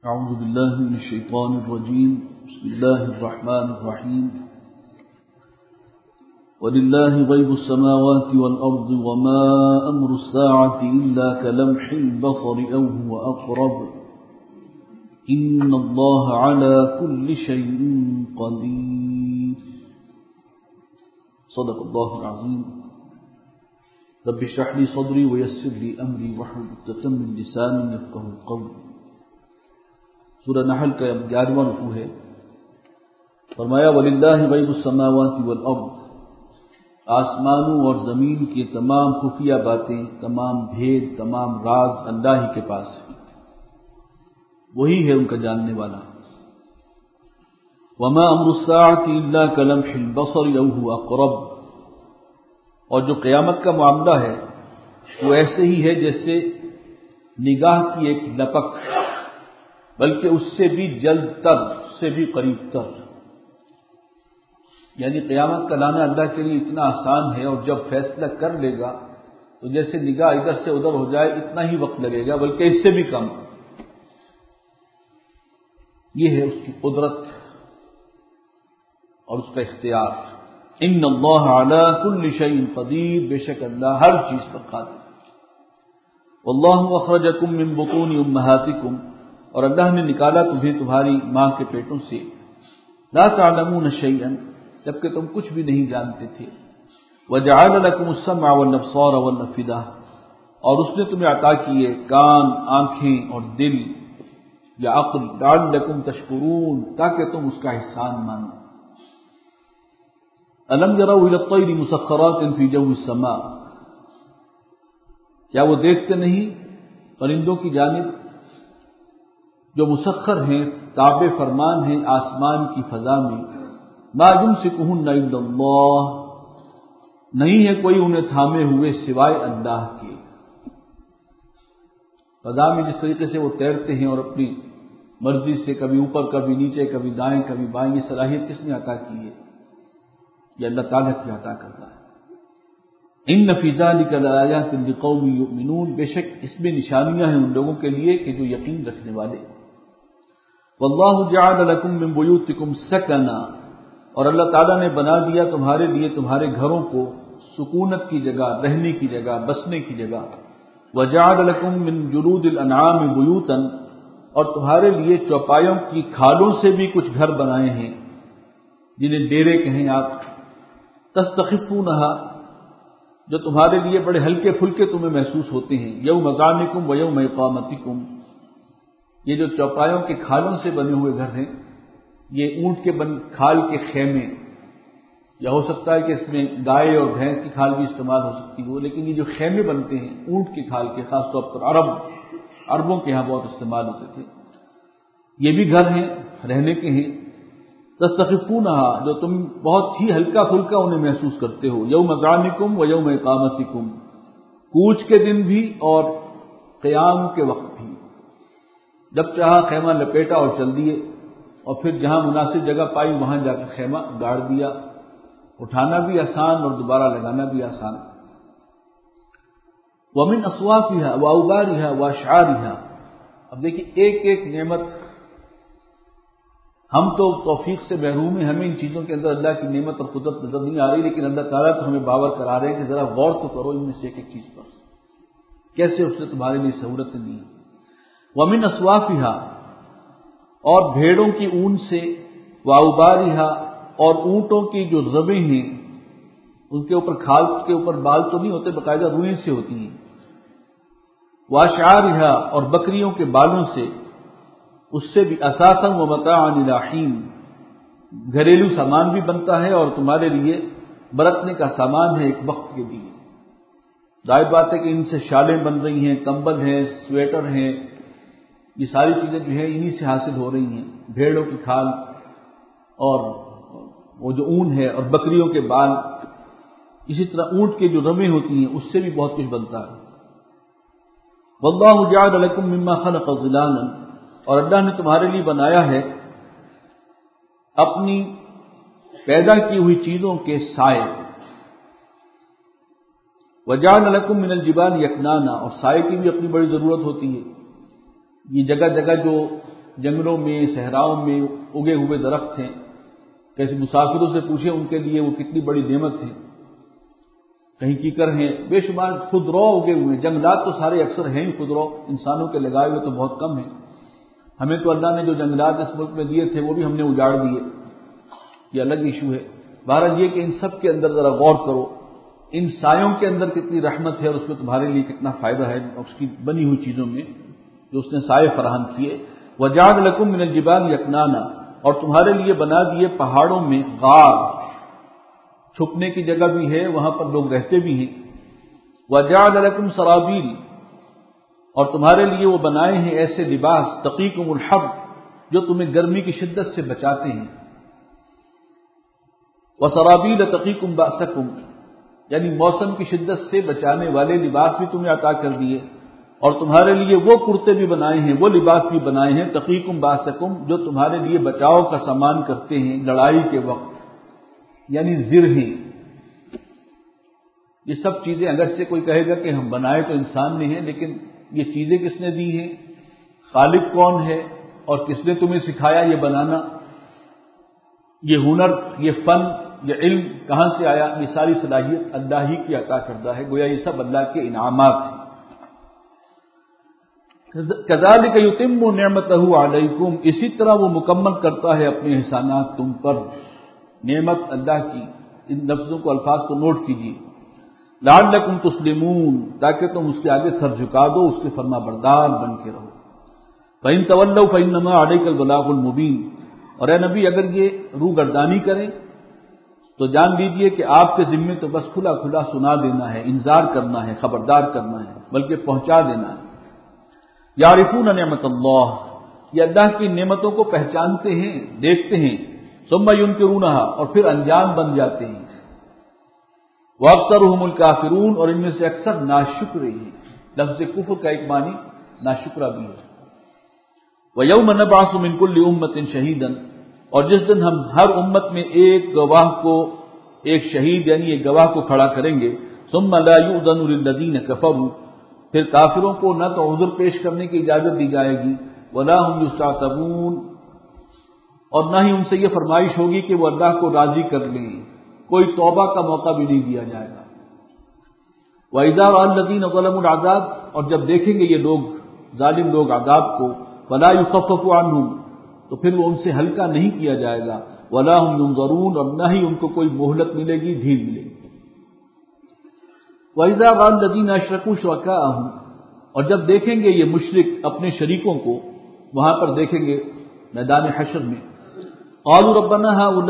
أعوذ بالله من الشيطان الرجيم. بسم الله الرحمن الرحيم. ولله غيب السماوات والأرض وما أمر الساعة إلا كلمح البصر أو هو أقرب إن الله على كل شيء قدير. صدق الله العظيم. رب اشرح لي صدري ويسر لي أمري واحلل عقدة من لساني يفقهوا قولي. سورہ نحل کا 11واں رکوع ہے. فرمایا وَلِلَّهِ غَيْبُ السَّمَاوَاتِ وَالْأَرْضِ، آسمانوں اور زمین کی تمام خفیہ باتیں، تمام بھید، تمام راز اللہ ہی کے پاس ہیں، وہی ہے ان کا جاننے والا. وَمَا أَمْرُ السَّاعَةِ إِلَّا كَلَمْحِ الْبَصَرِ أَوْ هُوَ أَقْرَبُ، اور جو قیامت کا معاملہ ہے وہ ایسے ہی ہے جیسے نگاہ کی ایک لپک، بلکہ اس سے بھی جلد تر، اس سے بھی قریب تر. یعنی قیامت کا لانا اللہ کے لیے اتنا آسان ہے، اور جب فیصلہ کر لے گا تو جیسے نگاہ ادھر سے ادھر ہو جائے اتنا ہی وقت لگے گا، بلکہ اس سے بھی کم. یہ ہے اس کی قدرت اور اس کا اختیار. ان اللہ علی کل شیء قدیر، بے شک اللہ ہر چیز پر قادر. واللہ اخرجکم من بطون امہاتکم، اور اللہ نے نکالا تمہیں تمہاری ماں کے پیٹوں سے. لا تعلمون شیئا، جبکہ تم کچھ بھی نہیں جانتے تھے. وجعل لکم السمع والابصار والافئدہ، اور اس نے تمہیں عطا کیے کان، آنکھیں اور دل یا عقل. لعلکم تشکرون، تاکہ تم اس کا احسان مانو. الم یروا الی الطیر مسخرات فی جو السماء، کیا وہ دیکھتے نہیں پرندوں کی جانب جو مسخر ہیں، تابع فرمان ہیں آسمان کی فضا میں. ما یمسکہن الا اللہ، نہیں ہے کوئی انہیں تھامے ہوئے سوائے اللہ کے. فضا میں جس طریقے سے وہ تیرتے ہیں اور اپنی مرضی سے کبھی اوپر کبھی نیچے، کبھی دائیں کبھی بائیں، یہ صلاحیت کس نے عطا کی ہے؟ یہ اللہ تعالیٰ کی عطا کرتا ہے. ان فی ذلک لآیات لقوم یؤمنون، بے شک اس میں نشانیاں ہیں ان لوگوں کے لیے کہ جو یقین رکھنے والے. واللہ جعل لکم من بیوتکم سکنا، اور اللہ تعالیٰ نے بنا دیا تمہارے لیے تمہارے گھروں کو سکونت کی جگہ، رہنے کی جگہ، بسنے کی جگہ. وجعل لکم من جلود الانعام بیوتا، اور تمہارے لیے چوپایوں کی کھالوں سے بھی کچھ گھر بنائے ہیں جنہیں ڈیرے کہیں آپ. تستخفونہا، جو تمہارے لیے بڑے ہلکے پھلکے تمہیں محسوس ہوتے ہیں. یوم ظعنکم و یوم اقامتکم، یہ جو چوپایوں کے کھالوں سے بنے ہوئے گھر ہیں، یہ اونٹ کے کھال کے خیمے، یا ہو سکتا ہے کہ اس میں گائے اور بھینس کی کھال بھی استعمال ہو سکتی ہو، لیکن یہ جو خیمے بنتے ہیں اونٹ کے کھال کے، خاص طور پر عربوں کے ہاں بہت استعمال ہوتے تھے، یہ بھی گھر ہیں، رہنے کے ہیں. تستخفونہا، جو تم بہت ہی ہلکا پھلکا انہیں محسوس کرتے ہو. یوم ظعنکم و یوم اقامتکم، کوچ کے دن بھی اور قیام کے وقت بھی. جب چاہا خیمہ لپیٹا اور چل دیے، اور پھر جہاں مناسب جگہ پائی وہاں جا کر خیمہ گاڑ دیا. اٹھانا بھی آسان اور دوبارہ لگانا بھی آسان. وَمِنْ أَصْوَافِهَا وَأَوْبَارِهَا وَأَشْعَارِهَا، اب دیکھیں ایک ایک نعمت. ہم تو توفیق سے محروم ہیں، ہمیں ان چیزوں کے اندر اللہ کی نعمت اور قدرت نظر نہیں آ رہی، لیکن اللہ تعالیٰ تو ہمیں باور کرا رہے ہیں کہ ذرا غور تو کرو ان میں سے ایک ایک چیز پر، کیسے اس نے تمہارے لیے سہولتیں دی. وَمِنْ أَصْوَافِهَا، اور بھیڑوں کی اون سے. وَأَوْبَارِهَا، اور اونٹوں کی جو ربیں ہیں ان کے اوپر کھال کے اوپر بال تو نہیں ہوتے، باقاعدہ روئیں سے ہوتی ہیں. وَأَشْعَارِهَا، اور بکریوں کے بالوں سے، اس سے بھی. أَثَاثًا وَمَتَاعًا إِلَىٰ حِينٍ، گھریلو سامان بھی بنتا ہے اور تمہارے لیے برتنے کا سامان ہے ایک وقت کے لیے. ظاہر بات ہے کہ ان سے شالیں بن رہی ہیں، کمبل ہیں، سویٹر ہیں، یہ ساری چیزیں جو ہیں انہی سے حاصل ہو رہی ہیں. بھیڑوں کی کھال اور وہ جو اون ہے اور بکریوں کے بال، اسی طرح اونٹ کے جو رمیں ہوتی ہیں اس سے بھی بہت کچھ بنتا ہے. واللہ جعل لکم مما خلق ظلالا، اور اللہ نے تمہارے لیے بنایا ہے اپنی پیدا کی ہوئی چیزوں کے سائے. وجعل لکم من الجبال یکنانا، اور سائے کی بھی اپنی بڑی ضرورت ہوتی ہے. یہ جگہ جگہ جو جنگلوں میں صحراؤں میں اگے ہوئے درخت ہیں، کسی مسافروں سے پوچھیں ان کے لیے وہ کتنی بڑی نعمت ہے، کہیں کیکر ہیں، بے شمار خودرو اگے ہوئے ہیں۔ جنگلات تو سارے اکثر ہیں ہی خودرو، انسانوں کے لگائے ہوئے تو بہت کم ہیں۔ ہمیں تو اللہ نے جو جنگلات اس ملک میں دیے تھے وہ بھی ہم نے اجاڑ دیے، یہ الگ ایشو ہے۔ بہرحال یہ کہ ان سب کے اندر ذرا غور کرو، ان سایوں کے اندر کتنی رحمت ہے اور اس میں تمہارے لیے کتنا فائدہ ہے اس کی بنی ہوئی چیزوں میں جو اس نے سائے فراہم کیے۔ وَجَعَلَ لَكُم مِّنَ الْجِبَالِ أَكْنَانًا، اور تمہارے لیے بنا دیے پہاڑوں میں غار، چھپنے کی جگہ بھی ہے، وہاں پر لوگ رہتے بھی ہیں۔ وَجَعَلَ لَكُمْ سَرَابِيلَ، اور تمہارے لیے وہ بنائے ہیں ایسے لباس تقیکم الحر، جو تمہیں گرمی کی شدت سے بچاتے ہیں۔ وَسَرَابِيلَ تَقِيكُمْ بَأْسَكُمْ، یعنی موسم کی شدت سے بچانے والے لباس بھی تمہیں عطا کر دیے، اور تمہارے لیے وہ کرتے بھی بنائے ہیں، وہ لباس بھی بنائے ہیں تقیکم بأسکم، جو تمہارے لیے بچاؤ کا سامان کرتے ہیں لڑائی کے وقت، یعنی زرہیں۔ یہ سب چیزیں اگرچہ کوئی کہے گا کہ ہم بنائے تو انسان نے ہیں، لیکن یہ چیزیں کس نے دی ہیں، خالق کون ہے، اور کس نے تمہیں سکھایا یہ بنانا، یہ ہنر، یہ فن، یہ علم کہاں سے آیا؟ یہ ساری صلاحیت اللہ ہی کی عطا کردہ ہے، گویا یہ سب اللہ کے انعامات ہیں۔ کذالک یتم نعمتہ علیکم، اسی طرح وہ مکمل کرتا ہے اپنے احسانات تم پر۔ نعمت اللہ کی، ان لفظوں کو الفاظ کو نوٹ کیجیے۔ لعلکم تسلمون، تاکہ تم اس کے آگے سر جھکا دو، اس کے فرما بردار بن کے رہو۔ فإن تولوا فإنما عليك البلاغ المبین، اور اے نبی اگر یہ روگردانی کریں تو جان لیجئے کہ آپ کے ذمے تو بس کھلا کھلا سنا دینا ہے، انذار کرنا ہے، خبردار کرنا ہے، بلکہ پہنچا دینا ہے۔ یعرفون نعمت اللہ، یہ اللہ کی نعمتوں کو پہچانتے ہیں، دیکھتے ہیں، ثم ینکرونہا، اور پھر انجام بن جاتے ہیں۔ وَأَكْثَرُهُمُ الْكَافِرُونَ، اور ان میں سے اکثر ناشکر ہیں۔ لفظ کفر کا ایک معنی ناشکرہ بھی ہے۔ وَيَوْمَ نَبْعَثُ مِنْ كُلِّ أُمَّةٍ شَهِيدًا، اور جس دن ہم ہر امت میں ایک گواہ کو، ایک شہید یعنی ایک گواہ کو کھڑا کریں گے۔ ثُمَّ لَا يُؤْذَنُ لِلَّذِينَ كَفَرُوا، پھر کافروں کو نہ تو عذر پیش کرنے کی اجازت دی جائے گی، وَلَا هُمْ يُسْتَعْتَبُونَ، اور نہ ہی ان سے یہ فرمائش ہوگی کہ وہ اللہ کو راضی کر لیں، کوئی توبہ کا موقع بھی نہیں دیا جائے گا۔ وَإِذَا رَأَى الَّذِينَ ظَلَمُوا الْعَذَابَ، اور جب دیکھیں گے یہ لوگ ظالم لوگ عذاب کو، وَلَا يُخَفَّفُ عَنْهُمْ، تو پھر وہ ان سے ہلکا نہیں کیا جائے گا، وَلَا هُمْ يُنظَرُونَ، اور نہ ہی ان کو کوئی مہلت ملے گی، ڈھیل ملے گی۔ وَإِذَا رَأَى الَّذِينَ أَشْرَكُوا شُرَكَاءَهُمْ، اور جب دیکھیں گے یہ مشرک اپنے شریکوں کو، وہاں پر دیکھیں گے میدان حشر میں، قالوا ربنا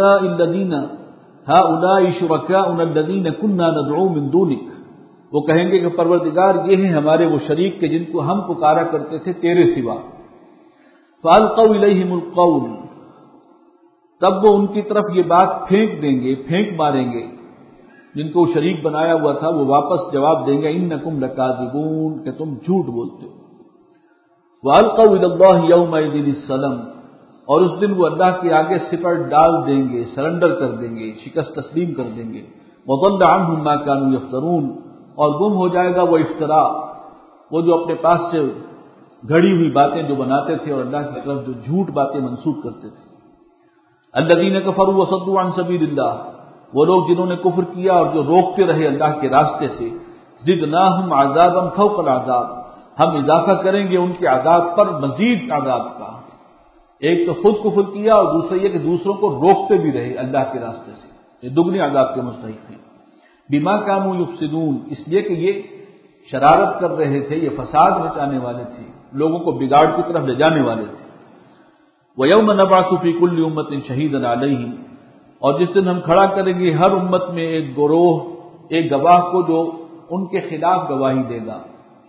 هؤلاء شركاؤنا الذين كنا ندعو من دونك، وہ کہیں گے کہ پروردگار یہ ہیں ہمارے وہ شریک کے جن کو ہم پکارا کرتے تھے تیرے سوا۔ فَأَلْقَوْا إِلَيْهِمُ الْقَوْلَ، تب وہ ان کی طرف یہ بات پھینک دیں گے، پھینک ماریں گے، جن کو شریک بنایا ہوا تھا وہ واپس جواب دیں گے إِنَّكُمْ لَكَاذِبُونَ، کہ تم جھوٹ بولتے ہو۔ وَأَلْقَوْا إِلَى اللَّهِ يَوْمَئِذٍ السَّلَمَ، اور اس دن وہ اللہ کے آگے سپر ڈال دیں گے، سرنڈر کر دیں گے، شکست تسلیم کر دیں گے۔ وَضَلَّ عَنْهُمْ مَا كَانُوا يَفْتَرُونَ، اور گم ہو جائے گا وہ افتراء، وہ جو اپنے پاس سے گھڑی ہوئی باتیں جو بناتے تھے اور اللہ کی طرف جو جھوٹ باتیں منسوب کرتے تھے۔ الذین کفروا وصدوا عن سبیل اللہ، وہ لوگ جنہوں نے کفر کیا اور جو روکتے رہے اللہ کے راستے سے۔ زدناہم عذابا فوق العذاب، ہم اضافہ کریں گے ان کے عذاب پر مزید عذاب کا۔ ایک تو خود کفر کیا اور دوسرا یہ کہ دوسروں کو روکتے بھی رہے اللہ کے راستے سے، یہ دگنے عذاب کے مستحق ہیں۔ بما کانوا یفسدون، اس لیے کہ یہ شرارت کر رہے تھے، یہ فساد مچانے والے تھے، لوگوں کو بگاڑ کی طرف لے جانے والے تھے۔ وَيَوْمَ نَبْعَثُ فِي كُلِّ أُمَّةٍ شَهِيدًا عَلَيْهِمْ، اور جس دن ہم کھڑا کریں گے ہر امت میں ایک گروہ، ایک گواہ کو جو ان کے خلاف گواہی دے گا۔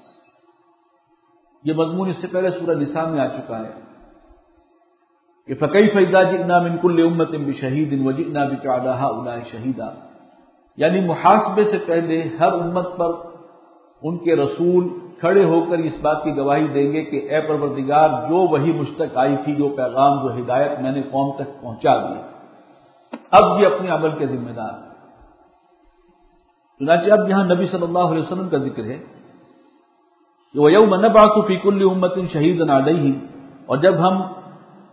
یہ مضمون اس سے پہلے سورہ نساء میں آ چکا ہے کہ فَكَيْفَ إِذَا جِئْنَا مِن كُلِّ أُمَّةٍ بِشَهِيدٍ وَجِئْنَا بِكَ عَلَىٰ هَٰؤُلَاءِ شَهِيدًا، یعنی محاسبے سے پہلے ہر امت پر ان کے رسول کھڑے ہو کر اس بات کی گواہی دیں گے کہ اے پروردگار، جو وحی مجھ تک آئی تھی، جو پیغام، جو ہدایت میں نے قوم تک پہنچا دی، اب یہ اپنے عمل کے ذمہ دار ہیں۔ چنانچہ اب یہاں نبی صلی اللہ علیہ وسلم کا ذکر ہے کہ وَيَوْمَ نَبْعَثُ فِي كُلِّ أُمَّةٍ شَهِيدًا عَلَيْهِمْ، اور جب ہم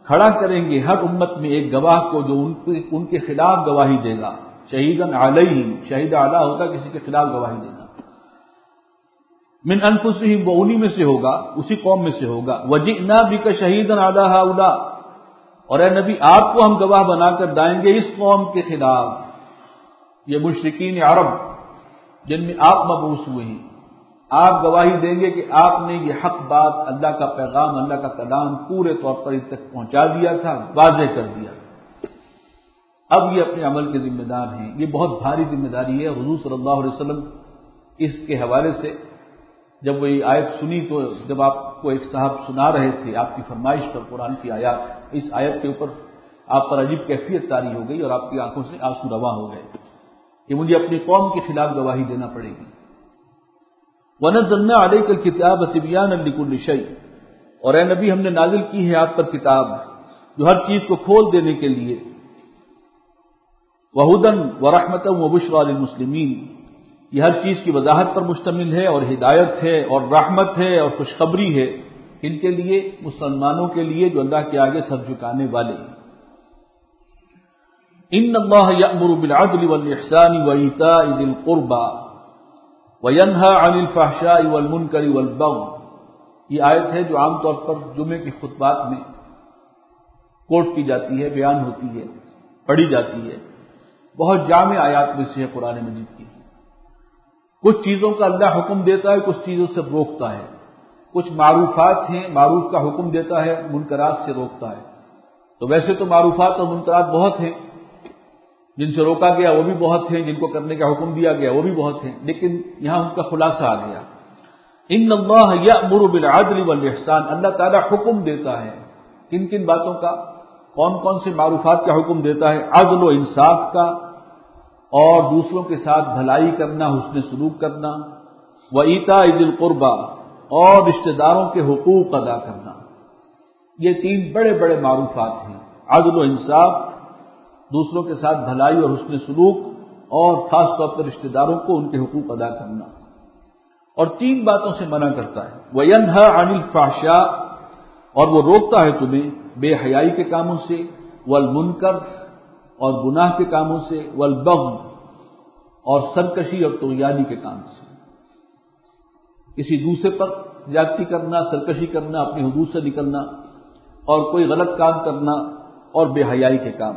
کھڑا کریں گے ہر امت میں ایک گواہ کو جو ان کے خلاف گواہی دے گا. شہیدن علیہم، شہید اعلیٰ ہوتا کسی کے خلاف گواہی دینا. من انفسہم، وہ انہی میں سے ہوگا، اسی قوم میں سے ہوگا. وجئنا بک شہیدا علی ہؤلاء، اور اے نبی آپ کو ہم گواہ بنا کر لائیں گے اس قوم کے خلاف، یہ مشرکین عرب جن میں آپ مبعوث ہوئے ہیں. آپ گواہی دیں گے کہ آپ نے یہ حق بات، اللہ کا پیغام، اللہ کا کلام پورے طور پر ان تک پہنچا دیا تھا، واضح کر دیا. اب یہ اپنے عمل کے ذمہ دار ہیں. یہ بہت بھاری ذمہ داری ہے. حضور صلی اللہ علیہ وسلم اس کے حوالے سے جب وہ یہ آیت سنی تو جب آپ کو ایک صاحب سنا رہے تھے آپ کی فرمائش پر قرآن کی آیات، اس آیت کے اوپر آپ پر عجیب کیفیت طاری ہو گئی اور آپ کی آنکھوں سے آنسو رواں ہو گئے کہ مجھے اپنی قوم کے خلاف گواہی دینا پڑے گی. وَنَزَّلْنَا عَلَيْكَ الْكِتَابَ تِبْيَانًا لِكُلِّ شَيْءٍ، اور اے نبی ہم نے نازل کی ہے آپ پر کتاب جو ہر چیز کو کھول دینے کے لیے. وَهُدًى وَرَحْمَةً وَبُشْرَى لِلْمُسْلِمِينَ، یہ ہر چیز کی وضاحت پر مشتمل ہے اور ہدایت ہے اور رحمت ہے اور خوشخبری ہے ان کے لیے، مسلمانوں کے لیے جو اللہ کے آگے سر جھکانے والے ہیں. ان اللہ یأمر بالعدل والإحسان وإیتاء ذی القربى وینہی عن الفحشاء والمنکر والبغی، یہ آیت ہے جو عام طور پر جمعے کے خطبات میں کوٹ کی جاتی ہے، بیان ہوتی ہے، پڑھی جاتی ہے. بہت جامع آیات میں سے ہے قرآن مجید کی. کچھ چیزوں کا اللہ حکم دیتا ہے، کچھ چیزوں سے روکتا ہے. کچھ معروفات ہیں، معروف کا حکم دیتا ہے، منکرات سے روکتا ہے. تو ویسے تو معروفات اور منکرات بہت ہیں، جن سے روکا گیا وہ بھی بہت ہیں، جن کو کرنے کا حکم دیا گیا وہ بھی بہت ہیں، لیکن یہاں ان کا خلاصہ آ گیا. ان اللہ یأمر بالعدل والاحسان، اللہ تعالیٰ حکم دیتا ہے. کن کن باتوں کا؟ کون کون سے معروفات کا حکم دیتا ہے؟ عدل و انصاف کا، اور دوسروں کے ساتھ بھلائی کرنا، حسن سلوک کرنا. وایتاء ذی القربى، اور رشتہ داروں کے حقوق ادا کرنا. یہ تین بڑے بڑے معروفات ہیں، عدل و انصاف، دوسروں کے ساتھ بھلائی اور حسن سلوک، اور خاص طور پر رشتہ داروں کو ان کے حقوق ادا کرنا. اور تین باتوں سے منع کرتا ہے. وینہی عن الفحشاء، اور وہ روکتا ہے تمہیں بے حیائی کے کاموں سے، والمنکر، اور گناہ کے کاموں سے، والبغی، اور سرکشی اور طغیانی کے کام سے. کسی دوسرے پر زیادتی کرنا، سرکشی کرنا، اپنی حدود سے نکلنا، اور کوئی غلط کام کرنا، اور بے حیائی کے کام.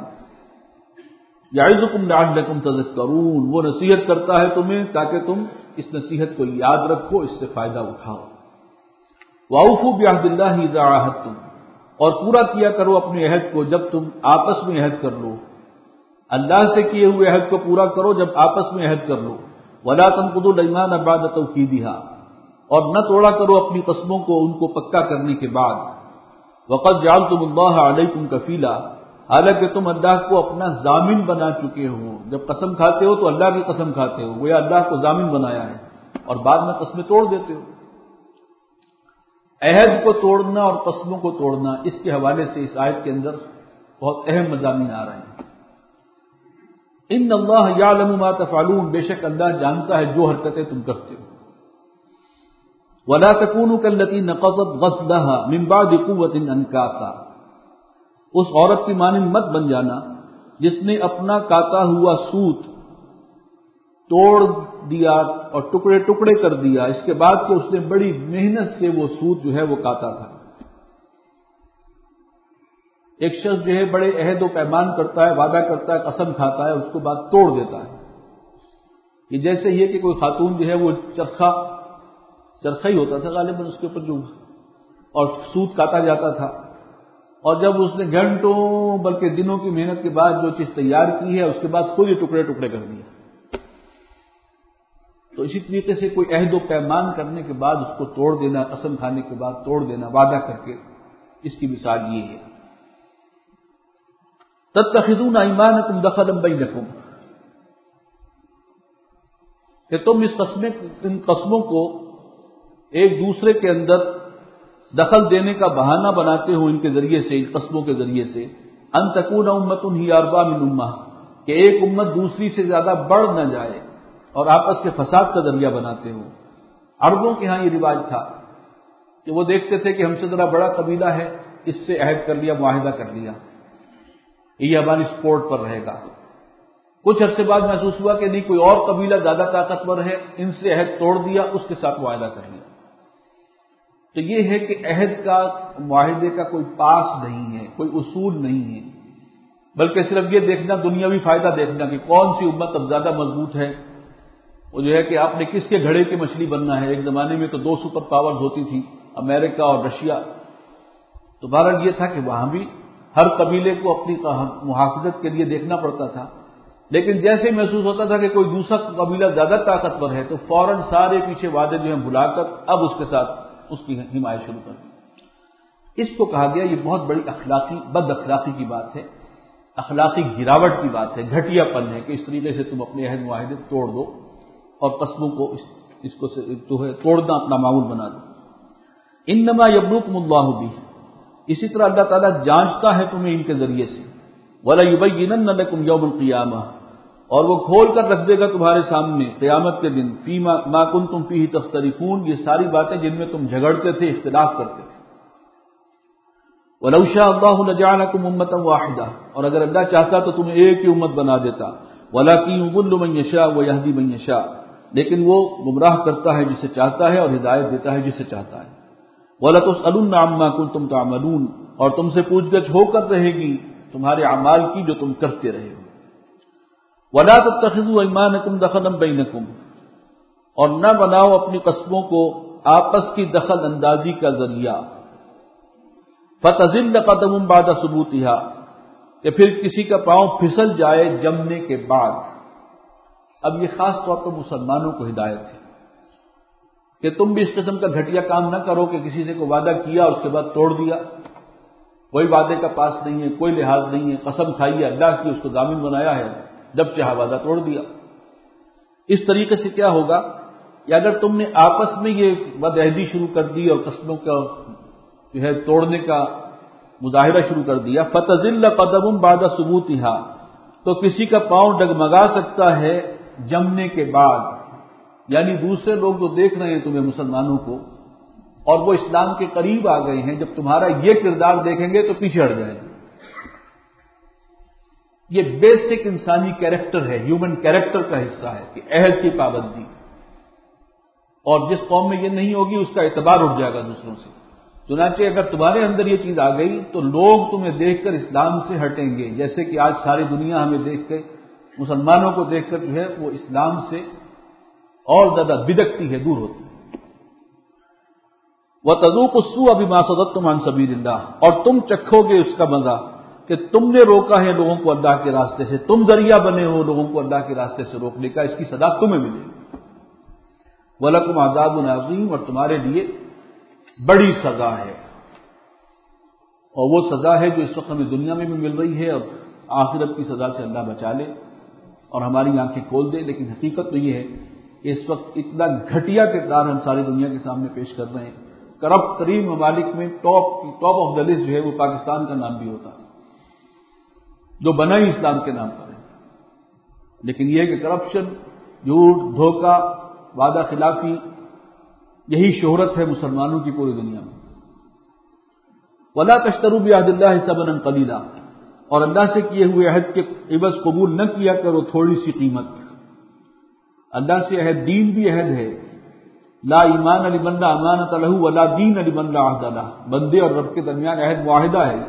یعظکم لعلکم تذکرون، وہ نصیحت کرتا ہے تمہیں تاکہ تم اس نصیحت کو یاد رکھو، اس سے فائدہ اٹھاؤ. وَأَوْفُوا بِعَهْدِ اللَّهِ إِذَا عَاهَدتُّمْ، اور پورا کیا کرو اپنے عہد کو جب تم آپس میں عہد کر لو. اللہ سے کیے ہوئے عہد کو پورا کرو جب آپس میں عہد کر لو. وَلَا تَنقُضُوا الْأَيْمَانَ بَعْدَ تَوْكِيدِهَا، اور نہ توڑا کرو اپنی قسموں کو ان کو پکا کرنے کے بعد. وَقَدْ جَعَلْتُمُ اللَّهَ عَلَيْكُمْ كَفِيلًا، حالانکہ تم اللہ کو اپنا ضامن بنا چکے ہو. جب قسم کھاتے ہو تو اللہ کی قسم کھاتے ہو، گویا اللہ کو ضامن بنایا ہے، اور بعد میں قسمیں توڑ دیتے ہو. عہد کو توڑنا اور قسموں کو توڑنا، اس کے حوالے سے اس آیت کے اندر بہت اہم مضامین آ رہے ہیں. ان اللہ یعلم ما تفعلون، بے شک اللہ جانتا ہے جو حرکتیں تم کرتے ہو. ولا تکونوا کالتي نقضت غزلها من بعد قوة انکاثا، اس عورت کی مانند مت بن جانا جس نے اپنا کاتا ہوا سوت توڑ دیا اور ٹکڑے ٹکڑے کر دیا، اس کے بعد کہ اس نے بڑی محنت سے وہ سوت جو ہے وہ کاتا تھا. ایک شخص جو ہے بڑے عہد و پیمان کرتا ہے، وعدہ کرتا ہے، قسم کھاتا ہے، اس کے بعد توڑ دیتا ہے. یہ جیسے یہ کہ کوئی خاتون جو ہے وہ چرخا ہی ہوتا تھا غالباً اس کے اوپر جو، اور سوت کاتا جاتا تھا، اور جب اس نے گھنٹوں بلکہ دنوں کی محنت کے بعد جو چیز تیار کی ہے اس کے بعد خود یہ ٹکڑے ٹکڑے کر دیا. تو اسی طریقے سے کوئی عہد و پیمان کرنے کے بعد اس کو توڑ دینا، قسم کھانے کے بعد توڑ دینا، وعدہ کر کے، اس کی مثال یہ ہے. تتخذون ایمانکم دخلا بینکم، کہ تم ان قسموں کو ایک دوسرے کے اندر دخل دینے کا بہانہ بناتے ہو ان کے ذریعے سے، ان قسموں کے ذریعے سے. ان تکون امۃ ہی اربا من امہ، کہ ایک امت دوسری سے زیادہ بڑھ نہ جائے، اور آپس کے فساد کا ذریعہ بناتے ہو. عربوں کے ہاں یہ رواج تھا کہ وہ دیکھتے تھے کہ ہم سے ذرا بڑا قبیلہ ہے اس سے عہد کر لیا، معاہدہ کر لیا، یہ ہماری سپورٹ پر رہے گا۔ کچھ عرصے بعد محسوس ہوا کہ نہیں، کوئی اور قبیلہ زیادہ طاقتور ہے، ان سے عہد توڑ دیا، اس کے ساتھ معاہدہ کر لیا۔ تو یہ ہے کہ عہد کا، معاہدے کا کوئی پاس نہیں ہے، کوئی اصول نہیں ہے، بلکہ صرف یہ دیکھنا، دنیاوی فائدہ دیکھنا کہ کون سی امت اب زیادہ مضبوط ہے، وہ جو ہے کہ آپ نے کس کے گھڑے کی مچھلی بننا ہے۔ ایک زمانے میں تو دو سپر پاورز ہوتی تھی، امریکہ اور رشیا، تو بہرحال یہ تھا کہ وہاں بھی ہر قبیلے کو اپنی محافظت کے لیے دیکھنا پڑتا تھا، لیکن جیسے محسوس ہوتا تھا کہ کوئی دوسرا قبیلہ زیادہ طاقتور ہے تو فوراً سارے پیچھے وعدے جو ہیں بھلا کر اب اس کے ساتھ اس کی حمایت شروع کر دی۔ اس کو کہا گیا یہ بہت بڑی بد اخلاقی کی بات ہے، اخلاقی گراوٹ کی بات ہے، گھٹیا پن ہے کہ اس طریقے سے تم اپنے عہد معاہدے توڑ دو اور قسموں کو اس کو توڑنا اپنا معمول بنا دو۔ انما یبلوکم اللہ بہ، اسی طرح اللہ تعالیٰ جانچتا ہے تمہیں ان کے ذریعے سے، وَلَيُبَيِّنَنَّ لَكُمْ يَوْمَ الْقِيَامَةِ، اور وہ کھول کر رکھ دے گا تمہارے سامنے قیامت کے دن، فیما ما کنتم فیہ تختلفون، یہ ساری باتیں جن میں تم جھگڑتے تھے، اختلاف کرتے تھے۔ وَلَوْ شَاءَ اللَّهُ لَجَعَلَكُمْ أُمَّةً وَاحِدَةً، اور اگر اللہ چاہتا تو تمہیں ایک ہی امت بنا دیتا، وَلَكِنْ يُضِلُّ مَن يَشَاءُ وَيَهْدِي مَن يَشَاءُ، لیکن وہ گمراہ کرتا ہے جسے چاہتا ہے اور ہدایت دیتا ہے جسے چاہتا ہے۔ وَلَتُسْأَلُنَّ عَمَّا كُنتُمْ تَعْمَلُونَ، اور تم سے پوچھ گچھ ہو کر رہے گی تمہارے اعمال کی جو تم کرتے رہے ہو۔ وَلَا تَتَّخِذُوا أَيْمَانَكُمْ دَخَلًا بَيْنَكُمْ، اور نہ بناؤ اپنی قسموں کو آپس کی دخل اندازی کا ذریعہ، فَتَزِلَّ قَدَمٌ بَعْدَ ثُبُوتِهَا، کہ پھر کسی کا پاؤں پھسل جائے جمنے کے بعد۔ اب یہ خاص طور پر مسلمانوں کو ہدایت ہے کہ تم بھی اس قسم کا گھٹیا کام نہ کرو کہ کسی سے کوئی وعدہ کیا اس کے بعد توڑ دیا، کوئی وعدے کا پاس نہیں ہے، کوئی لحاظ نہیں ہے، قسم کھائی ہے اللہ کی، اس کو ضامن بنایا ہے، جب چاہا وعدہ توڑ دیا۔ اس طریقے سے کیا ہوگا کہ اگر تم نے آپس میں یہ بدعہدی شروع کر دی اور قسموں کا جو ہے توڑنے کا مظاہرہ شروع کر دیا، فَتَزِلَّ قَدَمٌ بَعْدَ ثُبُوتِهَا، تو کسی کا پاؤں ڈگمگا سکتا ہے جمنے کے بعد، یعنی دوسرے لوگ جو دیکھ رہے ہیں تمہیں مسلمانوں کو اور وہ اسلام کے قریب آ گئے ہیں، جب تمہارا یہ کردار دیکھیں گے تو پیچھے ہٹ جائیں گے۔ یہ بیسک انسانی کیریکٹر ہے، ہیومن کیریکٹر کا حصہ ہے کہ عہد کی پابندی، اور جس قوم میں یہ نہیں ہوگی اس کا اعتبار اٹھ جائے گا دوسروں سے۔ چنانچہ اگر تمہارے اندر یہ چیز آ گئی تو لوگ تمہیں دیکھ کر اسلام سے ہٹیں گے، جیسے کہ آج ساری دنیا ہمیں دیکھ کے، مسلمانوں کو دیکھ کر جو ہے وہ اسلام سے اور زیادہ بدکتی ہے، دور ہوتی ہے۔ وَتَذُوقُوا السُّوءَ بِمَا صَدَدتُّمْ عَن سَبِيلِ اللَّهِ، اور تم چکھو گے اس کا مزہ کہ تم نے روکا ہے لوگوں کو اللہ کے راستے سے، تم ذریعہ بنے ہو لوگوں کو اللہ کے راستے سے روکنے کا، اس کی سزا تمہیں ملے گی۔ وَلَكُمْ عَذَابٌ عَظِيمٌ، اور تمہارے لیے بڑی سزا ہے، اور وہ سزا ہے جو اس وقت ہمیں دنیا میں بھی مل رہی ہے، اور آخرت کی سزا سے اللہ بچا لے اور ہماری آنکھیں کھول دے۔ لیکن حقیقت تو یہ ہے کہ اس وقت اتنا گھٹیا کردار ہم ساری دنیا کے سامنے پیش کر رہے ہیں۔ کرپٹ ترین ممالک میں ٹاپ آف دا لسٹ جو ہے وہ پاکستان کا نام بھی ہوتا ہے، جو بنا ہی اسلام کے نام پر ہے۔ لیکن یہ کہ کرپشن، جھوٹ، دھوکہ، وعدہ خلافی، یہی شہرت ہے مسلمانوں کی پوری دنیا میں۔ وَلَا تَشْتَرُوا بِعَهْدِ اللَّهِ ثَمَنًا قَلِيلًا، اور اللہ سے کیے ہوئے عہد کے عوض قبول نہ کیا کرو تھوڑی سی قیمت۔ اللہ سے عہد، دین بھی عہد ہے، لا ایمان لمن لا امانۃ لہ ولا دین لمن لا عہد لہ، بندے اور رب کے درمیان عہد معاہدہ ہے،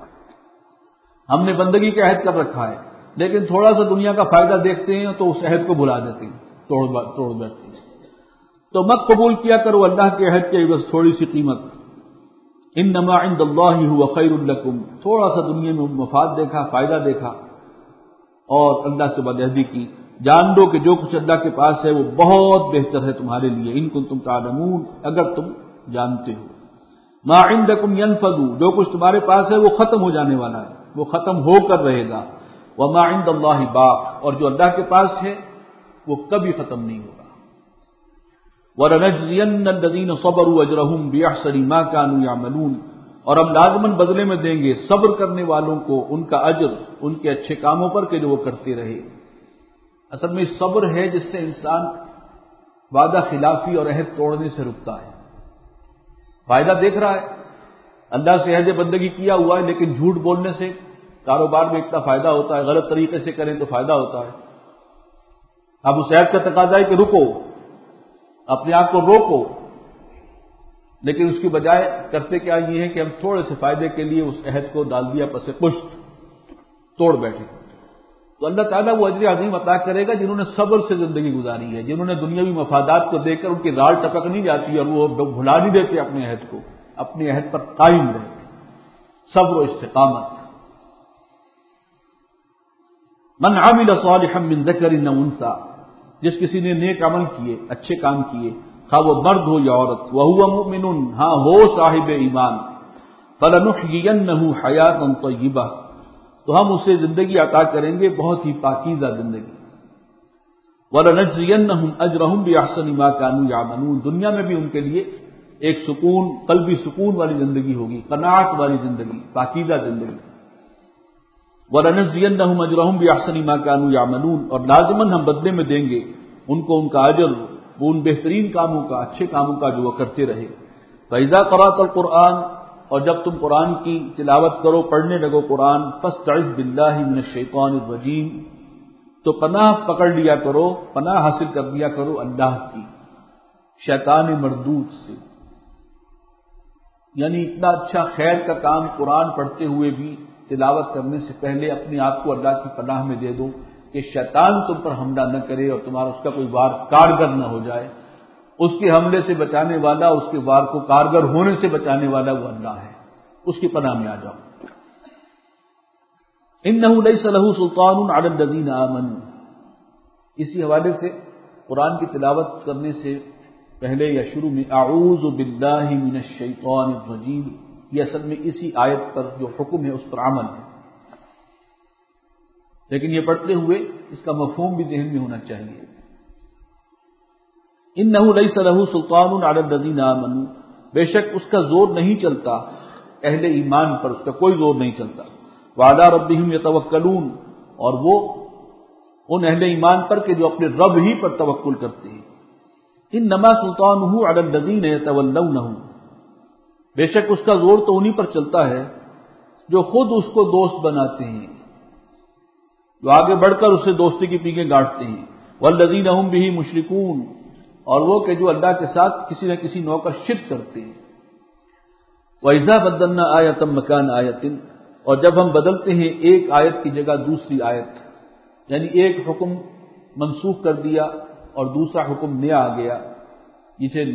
ہم نے بندگی کا عہد کر رکھا ہے، لیکن تھوڑا سا دنیا کا فائدہ دیکھتے ہیں تو اس عہد کو بھلا دیتے ہیں، توڑ بیٹھتے ہیں۔ تو مت قبول کیا کرو اللہ کے عہد کے عوض تھوڑی سی قیمت۔ انما عند اللہ هو خیر لکم، تھوڑا سا دنیا میں مفاد دیکھا، فائدہ دیکھا اور اللہ سے بدعہدی کی، جان دو کہ جو کچھ اللہ کے پاس ہے وہ بہت بہتر ہے تمہارے لیے، ان کنتم تعلمون، اگر تم جانتے ہو۔ ما عندکم ینفد، جو کچھ تمہارے پاس ہے وہ ختم ہو جانے والا ہے، وہ ختم ہو کر رہے گا۔ وما عند اللہ باق، اور جو اللہ کے پاس ہے وہ کبھی ختم نہیں ہوگا۔ وَلَنَجْزِيَنَّ الَّذِينَ صَبَرُوا أَجْرَهُمْ بِأَحْسَنِ مَا كَانُوا يَعْمَلُونَ، اور ہم لازماً بدلے میں دیں گے صبر کرنے والوں کو ان کا اجر ان کے اچھے کاموں پر کہ جو وہ کرتے رہے۔ اصل میں صبر ہے جس سے انسان وعدہ خلافی اور عہد توڑنے سے رکتا ہے۔ فائدہ دیکھ رہا ہے، اللہ سے عہد بندگی کیا ہوا ہے، لیکن جھوٹ بولنے سے کاروبار میں اتنا فائدہ ہوتا ہے، غلط طریقے سے کریں تو فائدہ ہوتا ہے۔ اب اس عہد کا تقاضا ہے کہ رکو، اپنے آپ کو روکو، لیکن اس کی بجائے کرتے کیا یہ ہے کہ ہم تھوڑے سے فائدے کے لیے اس عہد کو ڈال دیا پس پشت، توڑ بیٹھے۔ تو اللہ تعالیٰ وہ اجر عظیم عطا کرے گا جنہوں نے صبر سے زندگی گزاری ہے، جنہوں نے دنیاوی مفادات کو دیکھ کر ان کی رال ٹپک نہیں جاتی اور وہ بھلا نہیں دیتے اپنے عہد کو، اپنے عہد پر قائم رہتے، صبر و استقامت۔ من عمل صالحا من ذکر او انثی، جس کسی نے نیک عمل کیے، اچھے کام کیے، خواہ وہ مرد ہو یا عورت، وہو مؤمن، ہاں ہو صاحب ایمان، فلنحیینہ حیاۃ طیبہ، تو ہم اسے زندگی عطا کریں گے بہت ہی پاکیزہ زندگی، وَلَنَجْزِيَنَّهُمْ أَجْرَهُمْ بِأَحْسَنِ مَا كَانُوا يَعْمَلُونَ، دنیا میں بھی ان کے لیے ایک سکون، قلبی سکون والی زندگی ہوگی، قناعت والی زندگی، پاکیزہ زندگی۔ وَلَنَجْزِيَنَّهُمْ أَجْرَهُمْ بِأَحْسَنِ مَا كَانُوا يَعْمَلُونَ، اور لازماً ہم بدلے میں دیں گے ان کو ان کا اجر ان بہترین کاموں کا، اچھے کاموں کا جو وہ کرتے رہے۔ فَإِذَا قَرَأْتَ الْقُرْآنَ، اور جب تم قرآن کی تلاوت کرو، پڑھنے لگو قرآن، فَاسْتَعِذْ بِاللَّهِ مِنَ الشَّيْطَانِ الرَّجِيمِ، تو پناہ پکڑ لیا کرو، پناہ حاصل کر لیا کرو اللہ کی شیطان مردود سے۔ یعنی اتنا اچھا خیر کا کام قرآن پڑھتے ہوئے بھی تلاوت کرنے سے پہلے اپنے آپ کو اللہ کی پناہ میں دے دو کہ شیطان تم پر حملہ نہ کرے اور تمہارا اس کا کوئی وار کارگر نہ ہو جائے۔ اس کے حملے سے بچانے والا، اس کے وار کو کارگر ہونے سے بچانے والا وہ اللہ ہے، اس کی پناہ میں آ جاؤ۔ انہ لیس لہ سلطان علی الذین آمنوا، اسی حوالے سے قرآن کی تلاوت کرنے سے پہلے یا شروع میں اعوذ باللہ من الشیطان الرجیم، یہ اصل میں اسی آیت پر جو حکم ہے اس پر عمل ہے، لیکن یہ پڑھتے ہوئے اس کا مفہوم بھی ذہن میں ہونا چاہیے۔ انہ لیس لہ سلطان علی الذین آمنوا، بے شک اس کا زور نہیں چلتا اہل ایمان پر، اس کا کوئی زور نہیں چلتا۔ وعلی ربہم یتوکلون، اور وہ ان اہل ایمان پر کہ جو اپنے رب ہی پر توکل کرتے ہیں۔ انما سلطانہ علی الذین یتولونہ، بے شک اس کا زور تو انہی پر چلتا ہے جو خود اس کو دوست بناتے ہیں، جو آگے بڑھ کر اسے دوستی کی پیکیں گاڑتے ہیں۔ والذین هم بہ مشرکون، اور وہ کہ جو اللہ کے ساتھ کسی نہ کسی نوع کا شرک کرتے ہیں۔ وَإِذَا بَدَّلْنَا آیَةً مَّكَانَ آیَةٍ، اور جب ہم بدلتے ہیں ایک آیت کی جگہ دوسری آیت، یعنی ایک حکم منسوخ کر دیا اور دوسرا حکم نیا آ گیا، جسے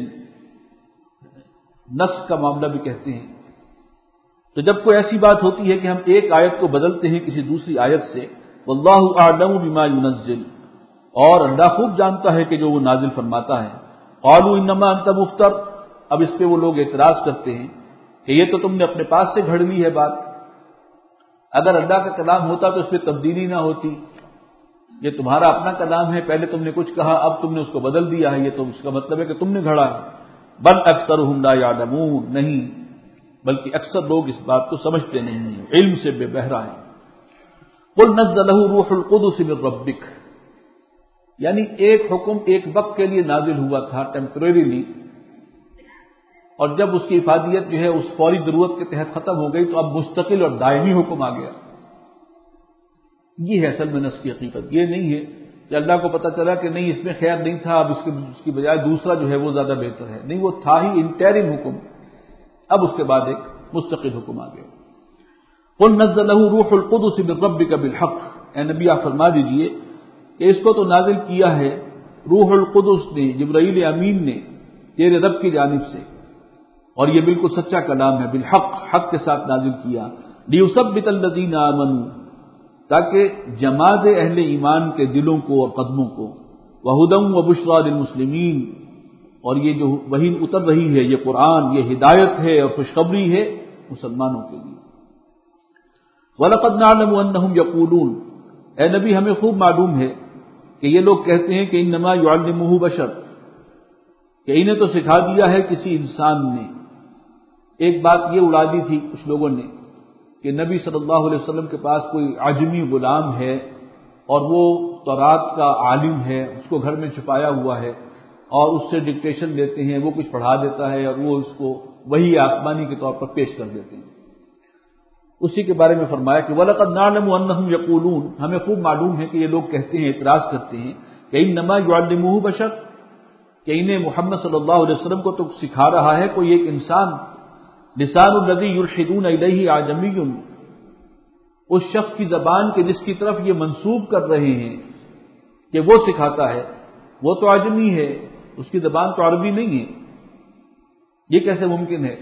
نسخ کا معاملہ بھی کہتے ہیں، تو جب کوئی ایسی بات ہوتی ہے کہ ہم ایک آیت کو بدلتے ہیں کسی دوسری آیت سے، واللہ اعلم بما ينزل، اور اللہ خوب جانتا ہے کہ جو وہ نازل فرماتا ہے۔ قالوا انما انت مفتر، اب اس پہ وہ لوگ اعتراض کرتے ہیں کہ یہ تو تم نے اپنے پاس سے گھڑ لی ہے بات، اگر اللہ کا کلام ہوتا تو اس پہ تبدیلی نہ ہوتی، یہ تمہارا اپنا کلام ہے، پہلے تم نے کچھ کہا اب تم نے اس کو بدل دیا ہے، یہ تو اس کا مطلب ہے کہ تم نے گھڑا ہے۔ بل اکثرهم لا يعلمون، نہیں بلکہ اکثر لوگ اس بات کو سمجھتے نہیں ہیں، علم سے بے بہرا ہیں۔ قل نزلہ روح القدس من ربک، یعنی ایک حکم ایک وقت کے لیے نازل ہوا تھا ٹیمپریریلی، اور جب اس کی افادیت جو ہے اس فوری ضرورت کے تحت ختم ہو گئی تو اب مستقل اور دائمی حکم آ گیا۔ یہ ہے اصل میں نسخ کی حقیقت، یہ نہیں ہے کہ اللہ کو پتہ چلا کہ نہیں اس میں خیر نہیں تھا، اب اس کی بجائے دوسرا جو ہے وہ زیادہ بہتر ہے، نہیں، وہ تھا ہی انٹرم حکم، اب اس کے بعد ایک مستقل حکم آ گیا۔ قل نزلہ روح القدس من ربک بالحق، اے نبی آپ فرما دیجئے کہ اس کو تو نازل کیا ہے روح القدس نے، جبرائیل امین نے تیرے رب کی جانب سے، اور یہ بالکل سچا کلام ہے، بالحق، حق کے ساتھ نازل کیا، لیثبت الذین آمنوا، تاکہ جما دے اہل ایمان کے دلوں کو اور قدموں کو، وہدی وبشریٰ للمسلمین، اور یہ جو وحی اتر رہی ہے یہ قرآن، یہ ہدایت ہے اور خوشخبری ہے مسلمانوں کے لیے۔ وَلَقَدْ نَعْلَمُ أَنَّهُمْ يَقُولُونَ، اے نبی ہمیں خوب معلوم ہے کہ یہ لوگ کہتے ہیں کہ انما يعلمه بشر، کہ انہیں تو سکھا دیا ہے کسی انسان نے۔ ایک بات یہ اڑا دی تھی کچھ لوگوں نے کہ نبی صلی اللہ علیہ وسلم کے پاس کوئی عجمی غلام ہے اور وہ تورات کا عالم ہے، اس کو گھر میں چھپایا ہوا ہے اور اس سے ڈکٹیشن لیتے ہیں، وہ کچھ پڑھا دیتا ہے اور وہ اس کو وہی آسمانی کے طور پر پیش کر دیتے ہیں۔ اسی کے بارے میں فرمایا کہ وَلَقَدْ نَعْلَمُ أَنَّهُمْ يَقُولُونَ، ہمیں خوب معلوم ہے کہ یہ لوگ کہتے ہیں، اعتراض کرتے ہیں کہ إِنَّمَا يُعَلِّمُهُ بَشَرٌ، کہ انہیں محمد صلی اللہ علیہ وسلم کو تو سکھا رہا ہے کوئی ایک انسان، لسان الذی یلحدون الیہ اعجمی، اس شخص کی زبان کے جس کی طرف یہ منسوب کر رہے ہیں کہ وہ سکھاتا ہے، وہ تو اعجمی ہے، اس کی زبان تو عربی نہیں ہے۔ یہ کیسے ممکن ہے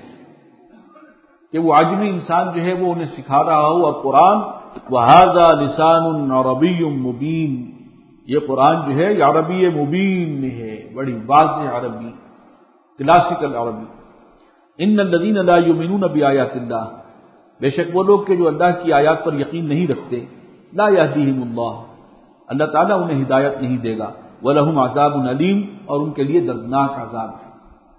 کہ وہ اعجمی انسان جو ہے وہ انہیں سکھا رہا ہو؟ اور قرآن وَهَذَا لِسَانٌ عَرَبِيٌّ مُبِينٌ، یہ قرآن جو ہے یہ عربی مبین میں ہے، بڑی واضح عربی، کلاسیکل عربی۔ ان الذین لا یؤمنون بآیات اللہ، بے شک وہ لوگ کہ جو اللہ کی آیات پر یقین نہیں رکھتے، لا یہدیہم اللہ، اللہ تعالیٰ انہیں ہدایت نہیں دے گا، ولہم عذاب علیم، اور ان کے لیے دردناک عذاب ہے۔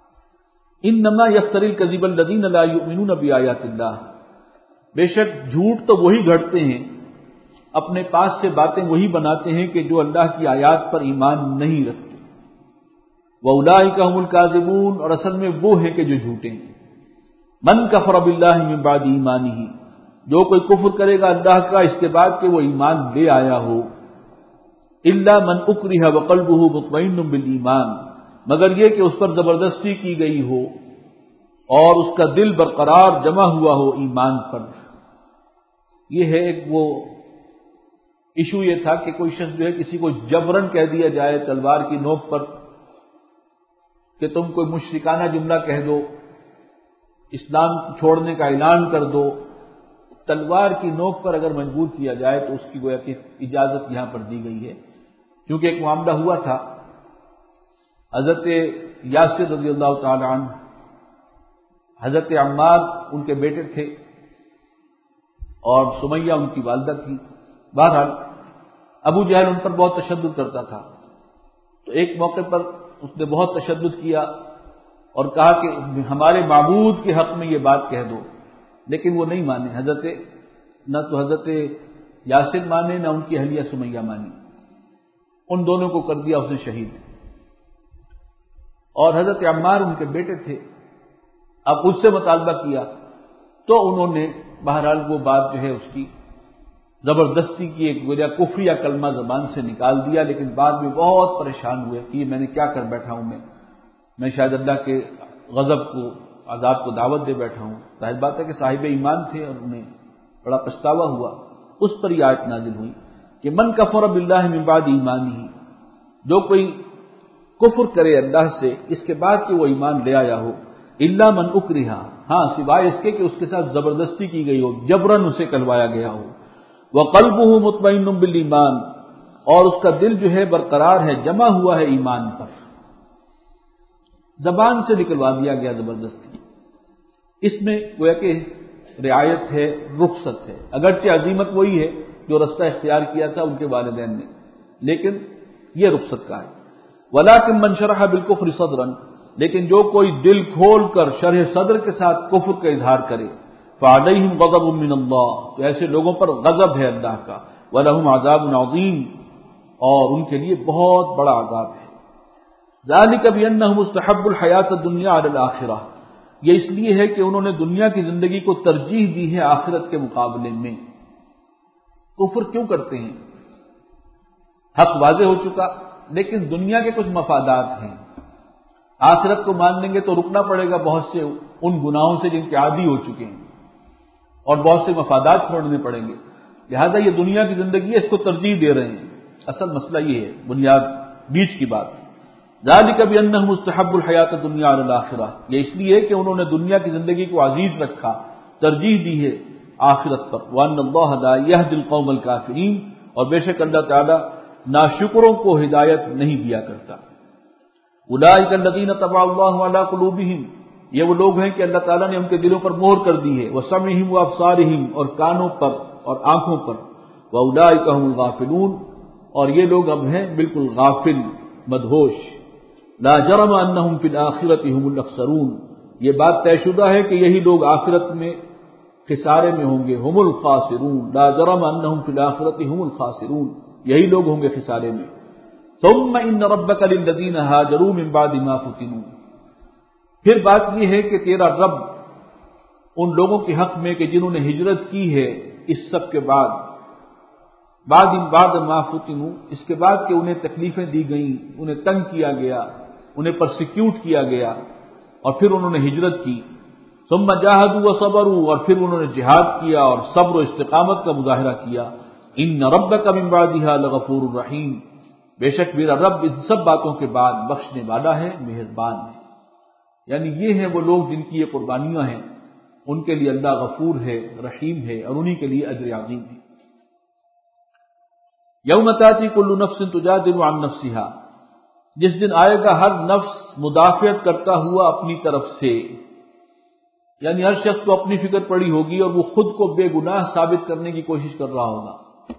انما یفتری الکذب الذین لا یؤمنون بآیات اللہ، بے شک جھوٹ تو وہی گھڑتے ہیں، اپنے پاس سے باتیں وہی بناتے ہیں کہ جو اللہ کی آیات پر ایمان نہیں رکھتے۔ وَأُولَٰئِكَ هُمُ الْكَاذِبُونَ، اور اصل میں وہ ہیں کہ جو جھوٹے ہیں۔ من کفر باللہ من بعد ایمانہ، جو کوئی کفر کرے گا اللہ کا اس کے بعد کہ وہ ایمان لے آیا ہو، الا من اکرہ وقلبہ مطمئن بالایمان، مگر یہ کہ اس پر زبردستی کی گئی ہو اور اس کا دل برقرار جمع ہوا ہو ایمان پر۔ یہ ہے ایک وہ ایشو، یہ تھا کہ کوئی شخص جو ہے کسی کو جبرن کہہ دیا جائے تلوار کی نوک پر کہ تم کوئی مشرکانہ جملہ کہہ دو، اسلام چھوڑنے کا اعلان کر دو، تلوار کی نوک پر اگر مجبور کیا جائے تو اس کی گویا کہ اجازت یہاں پر دی گئی ہے۔ کیونکہ ایک معاملہ ہوا تھا، حضرت یاسر رضی اللہ تعالی عنہ، حضرت عمار ان کے بیٹے تھے اور سمیہ ان کی والدہ تھی۔ بہرحال ابو جہل ان پر بہت تشدد کرتا تھا، تو ایک موقع پر اس نے بہت تشدد کیا اور کہا کہ ہمارے معبود کے حق میں یہ بات کہہ دو، لیکن وہ نہیں مانے۔ نہ تو حضرت یاسر مانے، نہ ان کی اہلیہ سمیہ مانی، ان دونوں کو کر دیا اس نے شہید۔ اور حضرت عمار ان کے بیٹے تھے، اب اس سے مطالبہ کیا تو انہوں نے بہرحال وہ بات جو ہے اس کی زبردستی کی ایک وجہ کفریہ کلمہ زبان سے نکال دیا، لیکن بعد میں بہت پریشان ہوئے کہ میں نے کیا کر بیٹھا ہوں، میں شاید اللہ کے غضب کو، عذاب کو دعوت دے بیٹھا ہوں۔ ظاہر بات ہے کہ صاحب ایمان تھے اور انہیں بڑا پچھتاوا ہوا۔ اس پر یہ آیت نازل ہوئی کہ من کفر باللہ من بعد ایمانہ، جو کوئی کفر کرے اللہ سے اس کے بعد کہ وہ ایمان لے آیا ہو، الا من اکرہ، ہاں سوائے اس کے کہ اس کے ساتھ زبردستی کی گئی ہو، جبرن اسے کہلوایا گیا ہو، وقلبہ مطمئن بالایمان، اور اس کا دل جو ہے برقرار ہے، جمع ہوا ہے ایمان پر، زبان سے نکلوا دیا گیا زبردستی۔ اس میں گویا کہ رعایت ہے، رخصت ہے، اگرچہ عزیمت وہی ہے جو رستہ اختیار کیا تھا ان کے والدین نے، لیکن یہ رخصت کا ہے۔ ولکن من شرح بالکفر صدرا، لیکن جو کوئی دل کھول کر شرح صدر کے ساتھ کفر کا اظہار کرے، فعلیہم غضب من اللہ، تو ایسے لوگوں پر غضب ہے اللہ کا، ولہم عذاب عظیم، اور ان کے لیے بہت بڑا عذاب ہے۔ ذالک بانہم استحبوا الحیاۃ الدنیا علی الآخرہ، یہ اس لیے ہے کہ انہوں نے دنیا کی زندگی کو ترجیح دی ہے آخرت کے مقابلے میں۔ کفر کیوں کرتے ہیں؟ حق واضح ہو چکا، لیکن دنیا کے کچھ مفادات ہیں، آخرت کو مان لیں گے تو رکنا پڑے گا بہت سے ان گناہوں سے جن کے عادی ہو چکے ہیں، اور بہت سے مفادات چھوڑنے پڑیں گے، لہذا یہ دنیا کی زندگی ہے، اس کو ترجیح دے رہے ہیں۔ اصل مسئلہ یہ ہے، بنیاد بیچ کی بات۔ ذالک بانہم استحبوا الحیاۃ الدنیا علی الآخرہ، یہ اس لیے کہ انہوں نے دنیا کی زندگی کو عزیز رکھا، ترجیح دی ہے آخرت پر۔ وان اللہ لا یہدی القوم الکافرین، اور بے شک اللہ تعالی ناشکروں کو ہدایت نہیں دیا کرتا۔ اولئک الذین طبع اللہ علی قلوبہم، یہ وہ لوگ ہیں کہ اللہ تعالیٰ نے ان کے دلوں پر مہر کر دی ہے، وسمعہم وابصارہم، اور کانوں پر اور آنکھوں پر، واولئک هم الغافلون، اور یہ لوگ اب ہیں بالکل غافل، مدہوش۔ لا جرم انہم فی الآخرۃ هم الاخسرون، یہ بات طے شدہ ہے کہ یہی لوگ آخرت میں خسارے میں ہوں گے، هم الخاسرون، لا جرم انہم فی الآخرۃ هم الخاسرون، یہی لوگ ہوں گے خسارے میں۔ ثم ان ربک للذین ہاجروا من بعد ما فتنوا، پھر بات یہ ہے کہ تیرا رب ان لوگوں کے حق میں کہ جنہوں نے ہجرت کی ہے اس سب کے بعد ما فتنوا، اس کے بعد کہ انہیں تکلیفیں دی گئیں، انہیں تنگ کیا گیا، انہیں پرسیکیوٹ کیا گیا، اور پھر انہوں نے ہجرت کی، ثم جاہدوا وصبروا، اور پھر انہوں نے جہاد کیا اور صبر و استقامت کا مظاہرہ کیا، ان ربک من بعدها لغفور رحیم، بے شک میرا رب ان سب باتوں کے بعد بخشنے والا ہے، مہربان ہے۔ یعنی یہ ہیں وہ لوگ جن کی یہ قربانیاں ہیں، ان کے لیے اللہ غفور ہے، رحیم ہے، اور انہی کے لیے اجر عظیم ہے۔ یوم تاتی کل نفس تجادل عن نفسها، جس دن آئے گا ہر نفس مدافعت کرتا ہوا اپنی طرف سے، یعنی ہر شخص کو اپنی فکر پڑی ہوگی اور وہ خود کو بے گناہ ثابت کرنے کی کوشش کر رہا ہوگا،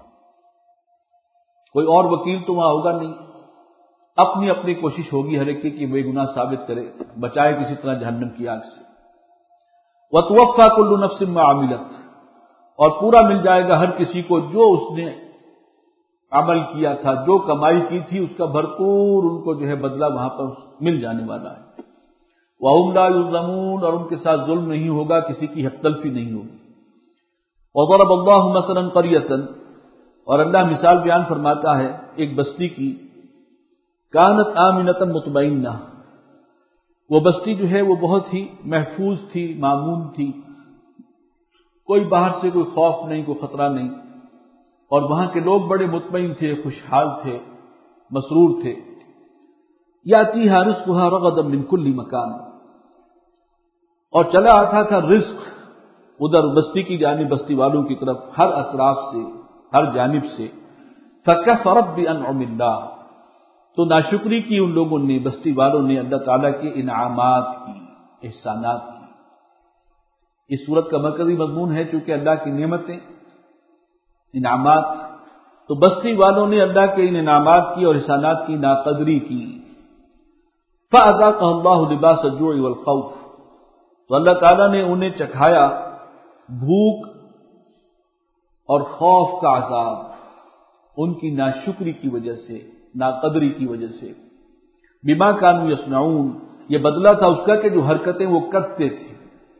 کوئی اور وکیل تو وہاں ہوگا نہیں، اپنی اپنی کوشش ہوگی ہر ایک کی بے گناہ ثابت کرے، بچائے کسی طرح جہنم کی آگ سے۔ وتوفى كل نفس ما عملت، اور پورا مل جائے گا ہر کسی کو جو اس نے عمل کیا تھا، جو کمائی کی تھی اس کا بھرپور ان کو جو ہے بدلہ وہاں پر مل جانے والا ہے۔ وَهُمْ لَا يُظْلَمُونَ، اور ان کے ساتھ ظلم نہیں ہوگا، کسی کی حق تلفی نہیں ہوگی۔ وَضَرَبَ اللَّهُ مَثَلًا قَرْيَةً، اور اللہ مثال بیان فرماتا ہے ایک بستی کی، كَانَتْ آمِنَةً مُطْمَئِنَّةً، وہ بستی جو ہے وہ بہت ہی محفوظ تھی، مامون تھی، کوئی باہر سے کوئی خوف نہیں، کوئی خطرہ نہیں، اور وہاں کے لوگ بڑے مطمئن تھے، خوشحال تھے، مسرور تھے۔ یاتیھا رزقھا رغدا من کل مکان، اور چلا آتا تھا رزق ادھر بستی کی جانب، بستی والوں کی طرف ہر اطراف سے، ہر جانب سے۔ فکفرت بانعم اللہ، تو ناشکری کی ان لوگوں نے، بستی والوں نے اللہ تعالیٰ کے انعامات کی، احسانات کی۔ اس صورت کا مرکزی مضمون ہے چونکہ اللہ کی نعمتیں، انعامات، تو بستی والوں نے اللہ کے ان انعامات کی اور احسانات کی ناقدری کی۔ فَأَذَاقَهُ اللَّهُ لِبَاسَ الجُّوعِ وَالْخَوْفِ، تو اللہ تعالیٰ نے انہیں چکھایا بھوک اور خوف کا عذاب، ان کی ناشکری کی وجہ سے، ناقدری کی وجہ سے۔ بِمَا كَانُوا يَصْنَعُونَ، یہ بدلہ تھا اس کا کہ جو حرکتیں وہ کرتے تھے۔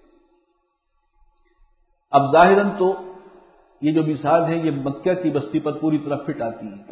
اب ظاہراً تو یہ جو مثال ہے یہ مکہ کی بستی پر پوری طرح فٹ آتی ہے۔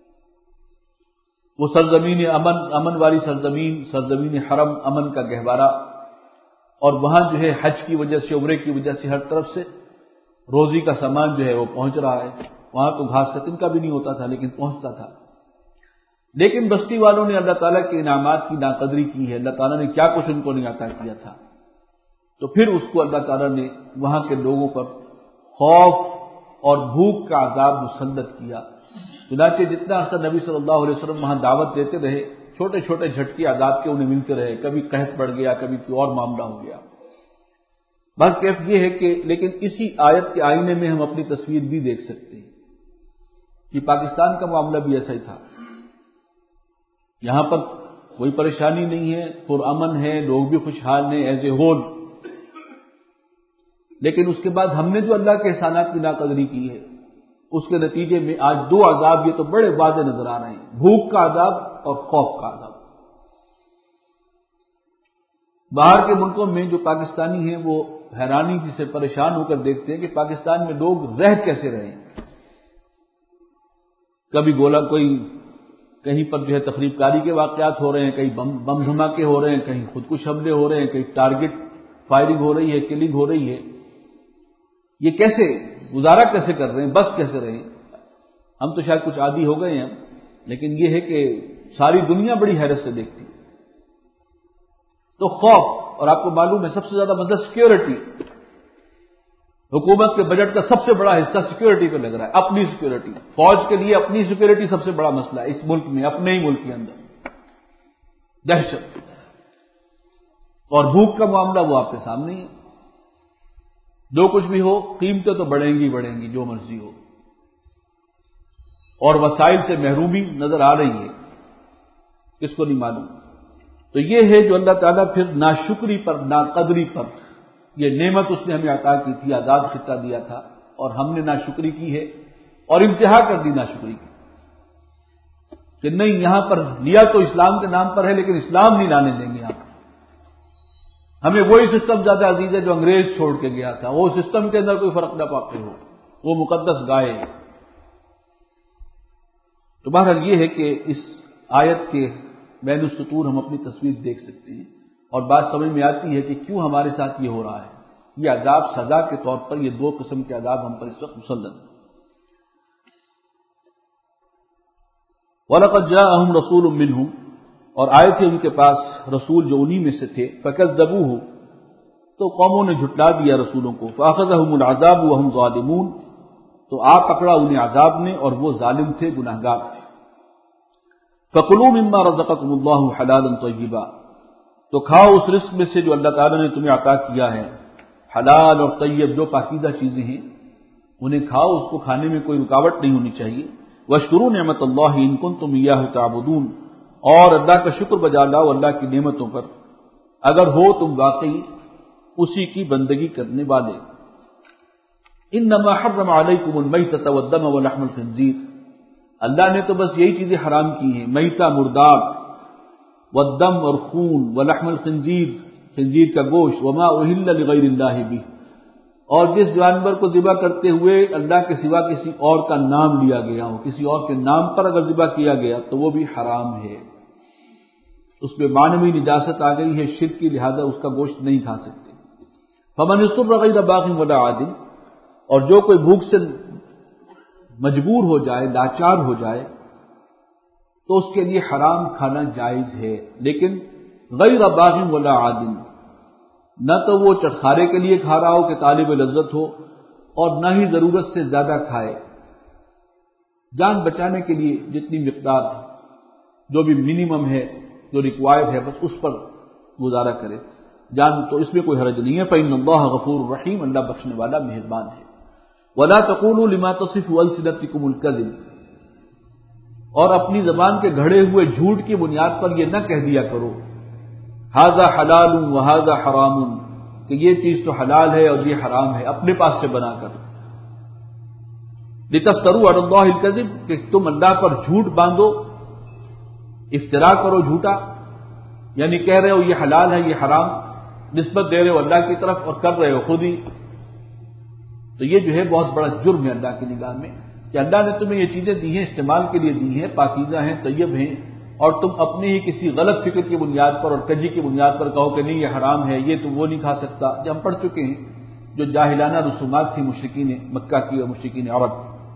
وہ سرزمین امن، امن والی سرزمین، سرزمین حرم، امن کا گہوارہ، اور وہاں جو ہے حج کی وجہ سے، عمرے کی وجہ سے ہر طرف سے روزی کا سامان جو ہے وہ پہنچ رہا ہے۔ وہاں تو گھاس کا تنکا بھی نہیں ہوتا تھا لیکن پہنچتا تھا۔ لیکن بستی والوں نے اللہ تعالیٰ کے انعامات کی ناقدری کی ہے، اللہ تعالیٰ نے کیا کچھ ان کو نہیں عطا کیا تھا، تو پھر اس کو اللہ تعالیٰ نے وہاں کے لوگوں پر خوف اور بھوک کا عذاب مسلط کیا۔ چنانچہ جتنا عرصہ نبی صلی اللہ علیہ وسلم وہاں دعوت دیتے رہے، چھوٹے چھوٹے جھٹکے عذاب کے انہیں ملتے رہے، کبھی قحط بڑھ گیا، کبھی کوئی اور معاملہ ہو گیا۔ بہرکیف یہ ہے کہ لیکن اسی آیت کے آئینے میں ہم اپنی تصویر بھی دیکھ سکتے ہیں کہ پاکستان کا معاملہ بھی ایسا ہی تھا۔ یہاں پر کوئی پریشانی نہیں ہے، پرامن ہے، لوگ بھی خوشحال ہیں ایز اے ہول، لیکن اس کے بعد ہم نے جو اللہ کے احسانات کی ناقدری کی ہے، اس کے نتیجے میں آج دو عذاب یہ تو بڑے واضح نظر آ رہے ہیں، بھوک کا عذاب اور خوف کا عذاب۔ باہر کے ملکوں میں جو پاکستانی ہیں وہ حیرانی سے پریشان ہو کر دیکھتے ہیں کہ پاکستان میں لوگ رہ کیسے رہے ہیں۔ کبھی گولا کوئی کہیں پر جو ہے تخریب کاری کے واقعات ہو رہے ہیں، کہیں بم دھماکے ہو رہے ہیں، کہیں خودکش حملے ہو رہے ہیں، کہیں ٹارگٹ فائرنگ ہو رہی ہے، کلنگ ہو رہی ہے۔ یہ کیسے گزارا کیسے کر رہے ہیں، بس کیسے رہے ہیں؟ ہم تو شاید کچھ عادی ہو گئے ہیں، لیکن یہ ہے کہ ساری دنیا بڑی حیرت سے دیکھتی ہے۔ تو خوف، اور آپ کو معلوم ہے سب سے زیادہ مطلب سیکیورٹی، حکومت کے بجٹ کا سب سے بڑا حصہ سیکیورٹی پہ لگ رہا ہے، اپنی سیکیورٹی۔ فوج کے لیے اپنی سیکیورٹی سب سے بڑا مسئلہ ہے اس ملک میں، اپنے ہی ملک کے اندر دہشت اور بھوک کا معاملہ وہ آپ کے سامنے ہی ہے۔ جو کچھ بھی ہو، قیمتیں تو بڑھیں گی بڑھیں گی، جو مرضی ہو، اور وسائل سے محرومی نظر آ رہی ہے، کس کو نہیں معلوم۔ تو یہ ہے جو اللہ تعالیٰ پھر ناشکری پر، ناقدری پر، یہ نعمت اس نے ہمیں عطا کی تھی، آزاد خطہ دیا تھا، اور ہم نے ناشکری کی ہے اور انتہا کر دی ناشکری کی کہ نہیں، یہاں پر لیا تو اسلام کے نام پر ہے لیکن اسلام نہیں لانے دیں گے یہاں پر۔ ہمیں وہی سسٹم زیادہ عزیز ہے جو انگریز چھوڑ کے گیا تھا، وہ سسٹم کے اندر کوئی فرق نہ پاتے ہو، وہ مقدس گائے۔ تو بہرحال یہ ہے کہ اس آیت کے بین السطور ہم اپنی تصویر دیکھ سکتے ہیں اور بات سمجھ میں آتی ہے کہ کیوں ہمارے ساتھ یہ ہو رہا ہے۔ یہ عذاب سزا کے طور پر، یہ دو قسم کے عذاب ہم پر اس وقت مسلط ہیں۔ وَلَقَدْ جَاءَهُمْ رَسُولٌ مِّنْهُمْ، اور آئے تھے ان کے پاس رسول جو انہی میں سے تھے، فَكَذَّبُوهُ، تو قوموں نے جھٹلا دیا رسولوں کو، فَأَخَذَهُمُ الْعَذَابُ وَهُمْ ظَالِمُونَ، تو آ پکڑا انہیں عذاب نے اور وہ ظالم تھے، گناہگار تھے۔ فَكُلُوا مِمَّا رَزَقَكُمُ اللَّهُ حَلَالًا طَيِّبًا، تو کھاؤ اس رزق میں سے جو اللہ تعالیٰ نے تمہیں عطا کیا ہے، حلال اور طیب، جو پاکیزہ چیزیں ہیں انہیں کھاؤ، اس کو کھانے میں کوئی رکاوٹ نہیں ہونی چاہیے۔ وَاشْكُرُوا نِعْمَتَ اللَّهِ إِن كُنتُمْ إِيَّاهُ تَعْبُدُونَ، اور اللہ کا شکر بجا لاؤ اللہ کی نعمتوں پر اگر ہو تم واقعی اسی کی بندگی کرنے والے۔ إِنَّمَا حَرَّمَ عَلَيْكُمُ الْمَيْتَةَ وَالدَّمَ وَلَحْمَ الْخِنزِيرِ، اللہ نے تو بس یہی چیزیں حرام کی ہیں، میتہ مرداب، والدم اور خون، ولحم الخنزیر، خنزیر کا گوشت، وما اہل لغیر اللہ بھی، اور جس جانور کو ذبح کرتے ہوئے اللہ کے سوا کسی اور کا نام لیا گیا ہو، کسی اور کے نام پر اگر ذبح کیا گیا تو وہ بھی حرام ہے، اس میں معنوی نجاست آ گئی ہے شرک کی، لہذا اس کا گوشت نہیں کھا سکتے۔ فمن اضطر غیر باغ ولا عاد، اور جو کوئی بھوک سے مجبور ہو جائے، لاچار ہو جائے، تو اس کے لیے حرام کھانا جائز ہے، لیکن غیر باغ ولا عاد، نہ تو وہ چٹخارے کے لیے کھا رہا ہو کہ طالب لذت ہو، اور نہ ہی ضرورت سے زیادہ کھائے، جان بچانے کے لیے جتنی مقدار جو بھی منیمم ہے، جو ریکوائرڈ ہے، بس اس پر گزارا کرے جان، تو اس میں کوئی حرج نہیں ہے۔ فإن اللہ غفور رحیم، اللہ بخشنے والا مہربان ہے۔ ولا تقولوا لما تصف ألسنتكم الكذب، اور اپنی زبان کے گھڑے ہوئے جھوٹ کی بنیاد پر یہ نہ کہہ دیا کرو، ھذا حلال وھذا حرام، کہ یہ چیز تو حلال ہے اور یہ حرام ہے، اپنے پاس سے بنا کر۔ لتفتروا علی اللہ الکذب، کہ تم اللہ پر جھوٹ باندھو، افترا کرو جھوٹا، یعنی کہہ رہے ہو یہ حلال ہے یہ حرام، نسبت دے رہے ہو اللہ کی طرف اور کر رہے ہو خود ہی، تو یہ جو ہے بہت بڑا جرم ہے اللہ کی نگاہ میں، کہ اللہ نے تمہیں یہ چیزیں دی ہیں، استعمال کے لیے دی ہیں، پاکیزہ ہیں، طیب ہیں، اور تم اپنی ہی کسی غلط فکر کی بنیاد پر اور کجی کی بنیاد پر کہو کہ نہیں یہ حرام ہے، یہ تو وہ نہیں کھا سکتا، جو ہم پڑھ چکے ہیں جو جاہلانہ رسومات تھی مشرکین مکہ کی اور مشرکین عرب۔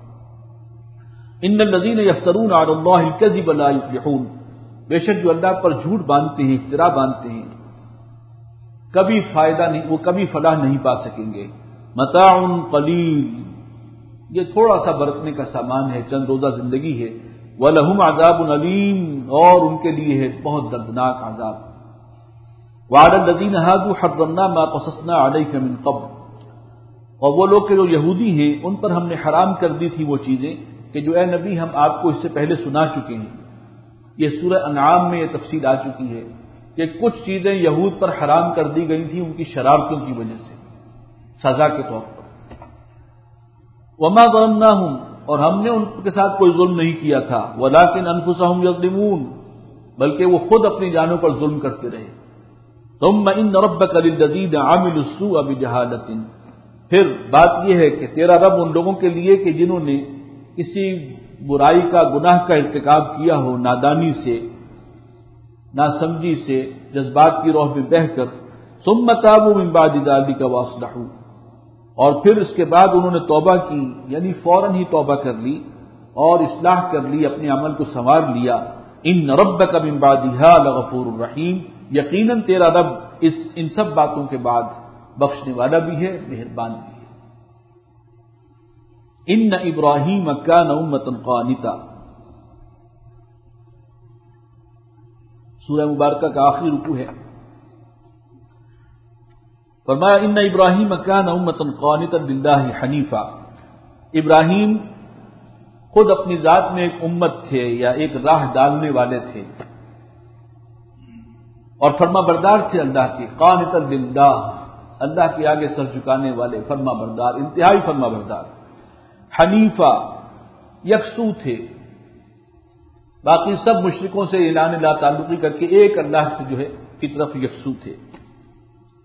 ان الذین یفترون علی اللہ الکذب لا یفلحون، بے شک جو اللہ پر جھوٹ باندھتے ہیں، افترا باندھتے ہیں، کبھی فائدہ نہیں، وہ کبھی فلاح نہیں پا سکیں گے۔ متاع قلیل، یہ تھوڑا سا برتنے کا سامان ہے، چند روزہ زندگی ہے۔ وَلَهُمْ عَذَابٌ أَلِيمٌ، اور ان کے لیے ہے بہت دردناک عذاب۔ وَعَلَى الَّذِينَ هَادُوا حَرَّمْنَا مَا قَصَصْنَا عَلَيْكَ مِنْ قَبْلُ، اور وہ لوگ کہ جو یہودی ہیں ان پر ہم نے حرام کر دی تھی وہ چیزیں کہ جو اے نبی ہم آپ کو اس سے پہلے سنا چکے ہیں۔ یہ سورہ انعام میں یہ تفصیل آ چکی ہے کہ کچھ چیزیں یہود پر حرام کر دی گئی تھیں ان کی شرارتوں کی وجہ سے، سزا کے طور پر۔ وما ظلمناہم، اور ہم نے ان کے ساتھ کوئی ظلم نہیں کیا تھا، ولکن انفسہم یظلمون، بلکہ وہ خود اپنی جانوں پر ظلم کرتے رہے۔ ثم ان ربک للذین عملوا السوء بجہالۃ، پھر بات یہ ہے کہ تیرا رب ان لوگوں کے لیے کہ جنہوں نے کسی برائی کا، گناہ کا ارتکاب کیا ہو نادانی سے، ناسمجھی سے، جذبات کی روح میں بہہ کر، ثم تابوا من بعد ذلک واصلحوا، اور پھر اس کے بعد انہوں نے توبہ کی، یعنی فوراً ہی توبہ کر لی اور اصلاح کر لی، اپنے عمل کو سنوار لیا۔ ان ربک من بعدها لغفور رحیم، یقیناً تیرا رب ان سب باتوں کے بعد بخشنے والا بھی ہے، مہربان بھی ہے۔ ان ابراہیم کان امۃ قانتا، سورہ مبارکہ کا آخری رکوع ہے۔ فرمایا ان ابراہیم کان امۃ قانتا للہ حنیفا، ابراہیم خود اپنی ذات میں ایک امت تھے یا ایک راہ ڈالنے والے تھے اور فرما بردار تھے اللہ کے، قانتا للہ، اللہ کے آگے سر جھکانے والے، فرما بردار، انتہائی فرما بردار۔ حنیفہ، یکسو تھے، باقی سب مشرکوں سے اعلان لا تعلقی کر کے ایک اللہ سے جو ہے کی طرف یکسو تھے۔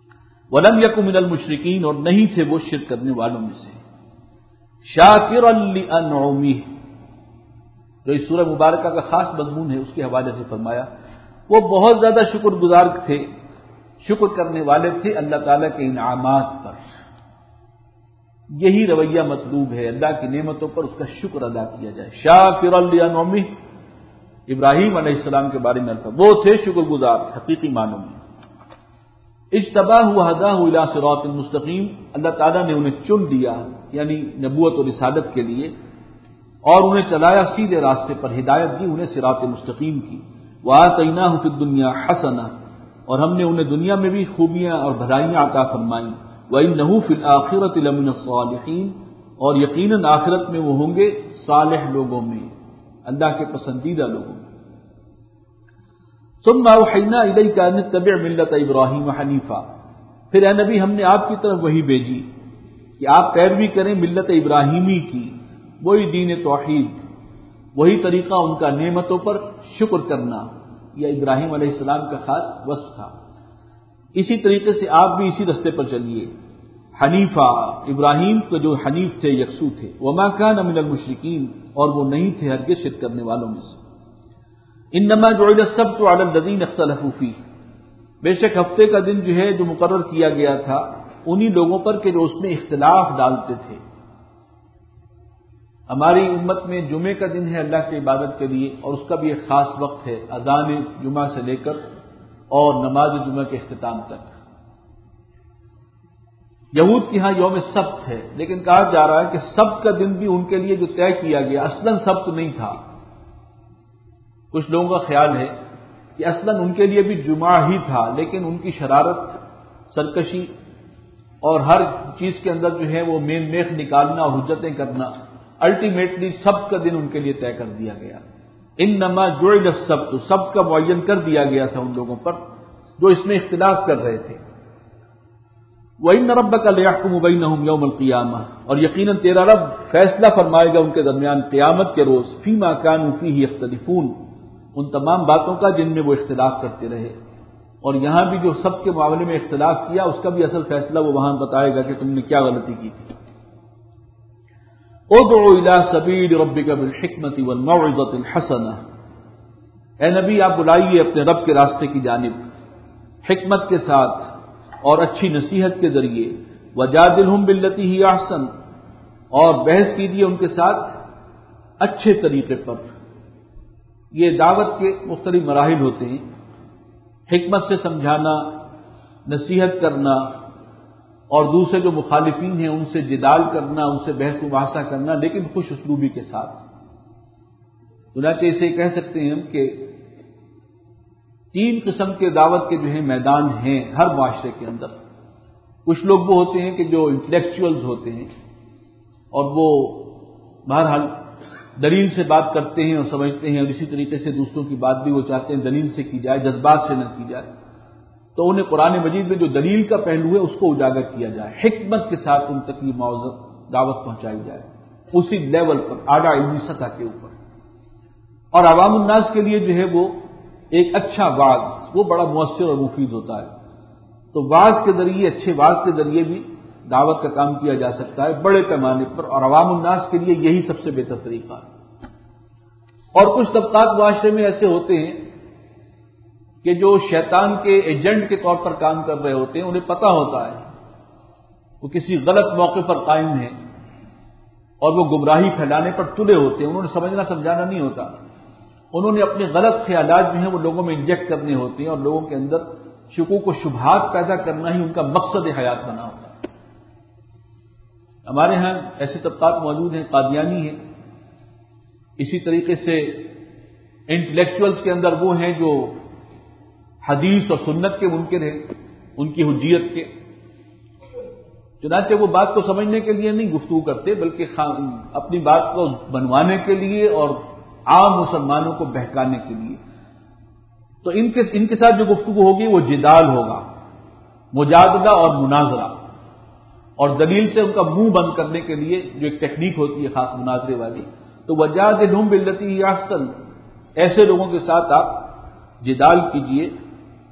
ولم یکن من المشرکین، اور نہیں تھے وہ شرک کرنے والوں میں سے، شاکرا لانعمہ، جو اس سورہ مبارکہ کا خاص مضمون ہے اس کے حوالے سے فرمایا وہ بہت زیادہ شکر گزار تھے، شکر کرنے والے تھے اللہ تعالیٰ کے انعامات پر۔ یہی رویہ مطلوب ہے، اللہ کی نعمتوں پر اس کا شکر ادا کیا جائے۔ شاکرا لانعمہ، ابراہیم علیہ السلام کے بارے میں الفاظ، وہ تھے شکر گزار حقیقی معنوں میں۔ اجتباہ وہداہ الی صراط مستقیم، اللہ تعالیٰ نے انہیں چن لیا یعنی نبوت و رسالت کے لیے، اور انہیں چلایا سیدھے راستے پر، ہدایت دی انہیں صراط مستقیم کی۔ وآتیناہ فی الدنیا حسنہ، اور ہم نے انہیں دنیا میں بھی خوبیاں اور بھلائیاں عطا فرمائیں۔ وإنہ فی الآخرۃ لمن الصالحین، اور یقیناً آخرت میں وہ ہوں گے صالح لوگوں میں، اللہ کے پسندیدہ لوگوں میں۔ ثم اوحینا الیک ان اتبع ملۃ ابراہیم حنیفا، پھر اے نبی ہم نے آپ کی طرف وحی بھیجی کہ آپ پیروی کریں ملت ابراہیمی کی، وہی دین توحید، وہی طریقہ ان کا نعمتوں پر شکر کرنا، یہ ابراہیم علیہ السلام کا خاص وصف تھا۔ اسی طریقے سے آپ بھی اسی رستے پر چلیے۔ حنیفہ، ابراہیم کو جو حنیف تھے، یکسو تھے۔ وما کان من المشرکین، اور وہ نہیں تھے ہرگز شرک کرنے والوں میں سے۔ انما جعل السبت علی الذین اختلفوا فیہ، بے شک ہفتے کا دن جو ہے جو مقرر کیا گیا تھا انہی لوگوں پر کہ جو اس میں اختلاف ڈالتے تھے۔ ہماری امت میں جمعے کا دن ہے اللہ کی عبادت کے لیے، اور اس کا بھی ایک خاص وقت ہے، اذان جمعہ سے لے کر اور نماز جمعہ کے اختتام تک۔ یہود کے ہاں یوم سبت ہے، لیکن کہا جا رہا ہے کہ سبت کا دن بھی ان کے لیے جو طے کیا گیا اصلاً سبت نہیں تھا۔ کچھ لوگوں کا خیال ہے کہ اصلاً ان کے لیے بھی جمعہ ہی تھا، لیکن ان کی شرارت، سرکشی اور ہر چیز کے اندر جو ہے وہ مین میخ نکالنا اور حجتیں کرنا، الٹیمیٹلی سبت کا دن ان کے لیے طے کر دیا گیا۔ انما جعل السبت، سبت کا معین کر دیا گیا تھا ان لوگوں پر جو اس میں اختلاف کر رہے تھے۔ وَإِنَّ رَبَّكَ لَيَحْكُمُ بَيْنَهُمْ يَوْمَ الْقِيَامَةِ، اور یقیناً تیرا رب فیصلہ فرمائے گا ان کے درمیان قیامت کے روز، فِيمَا كَانُوا فِيهِ يَخْتَلِفُونَ، ان تمام باتوں کا جن میں وہ اختلاف کرتے رہے۔ اور یہاں بھی جو سب کے معاملے میں اختلاف کیا اس کا بھی اصل فیصلہ وہ وہاں بتائے گا کہ تم نے کیا غلطی کی تھی۔ ادع الى سبیل ربک بالحکمۃ والموعظۃ الحسنہ، اے نبی آپ بلائیے اپنے رب کے راستے کی جانب حکمت کے ساتھ اور اچھی نصیحت کے ذریعے، وجادلہم باللتی ہی احسن، اور بحث کیجیے ان کے ساتھ اچھے طریقے پر۔ یہ دعوت کے مختلف مراحل ہوتے ہیں، حکمت سے سمجھانا، نصیحت کرنا، اور دوسرے جو مخالفین ہیں ان سے جدال کرنا، ان سے بحث مباحثہ کرنا، لیکن خوش اسلوبی کے ساتھ۔ چنانچہ اسے کہہ سکتے ہیں ہم کہ 3 قسم کے دعوت کے جو ہیں میدان ہیں ہر معاشرے کے اندر۔ کچھ لوگ وہ ہوتے ہیں کہ جو انٹلیکچوئلز ہوتے ہیں اور وہ بہرحال دلیل سے بات کرتے ہیں اور سمجھتے ہیں، اور اسی طریقے سے دوسروں کی بات بھی وہ چاہتے ہیں دلیل سے کی جائے، جذبات سے نہ کی جائے، تو انہیں قرآن مجید میں جو دلیل کا پہلو ہے اس کو اجاگر کیا جائے، حکمت کے ساتھ ان تک یہ دعوت پہنچائی جائے، اسی لیول پر، اعلیٰ علمی سطح کے اوپر۔ اور عوام الناس کے لیے جو ہے وہ ایک اچھا واعظ وہ بڑا مؤثر اور مفید ہوتا ہے۔ تو واعظ کے ذریعے، اچھے واعظ کے ذریعے بھی دعوت کا کام کیا جا سکتا ہے بڑے پیمانے پر، اور عوام الناس کے لیے یہی سب سے بہتر طریقہ ہے۔ اور کچھ طبقات معاشرے میں ایسے ہوتے ہیں کہ جو شیطان کے ایجنٹ کے طور پر کام کر رہے ہوتے ہیں، انہیں پتہ ہوتا ہے وہ کسی غلط موقع پر قائم ہیں اور وہ گمراہی پھیلانے پر تلے ہوتے ہیں، انہوں نے سمجھنا سمجھانا نہیں ہوتا، انہوں نے اپنے غلط خیالات جو ہیں وہ لوگوں میں انجیکٹ کرنے ہوتے ہیں، اور لوگوں کے اندر شکوک و شبہات پیدا کرنا ہی ان کا مقصد حیات بنا ہوتا ہے۔ ہمارے ہاں ایسے طبقات موجود ہیں، قادیانی ہیں، اسی طریقے سے انٹلیکچوئلز کے اندر وہ ہیں جو حدیث اور سنت کے منکر ہیں، ان کی حجیت کے، چنانچہ وہ بات کو سمجھنے کے لیے نہیں گفتگو کرتے بلکہ اپنی بات کو بنوانے کے لیے اور عام مسلمانوں کو بہکانے کے لیے۔ تو ان کے ساتھ جو گفتگو ہوگی وہ جدال ہوگا، مجادلہ اور مناظرہ، اور دلیل سے ان کا منہ بند کرنے کے لیے جو ایک ٹیکنیک ہوتی ہے خاص مناظرے والی، تو وجادلہم باللتی ہی احسن، ایسے لوگوں کے ساتھ آپ جدال کیجئے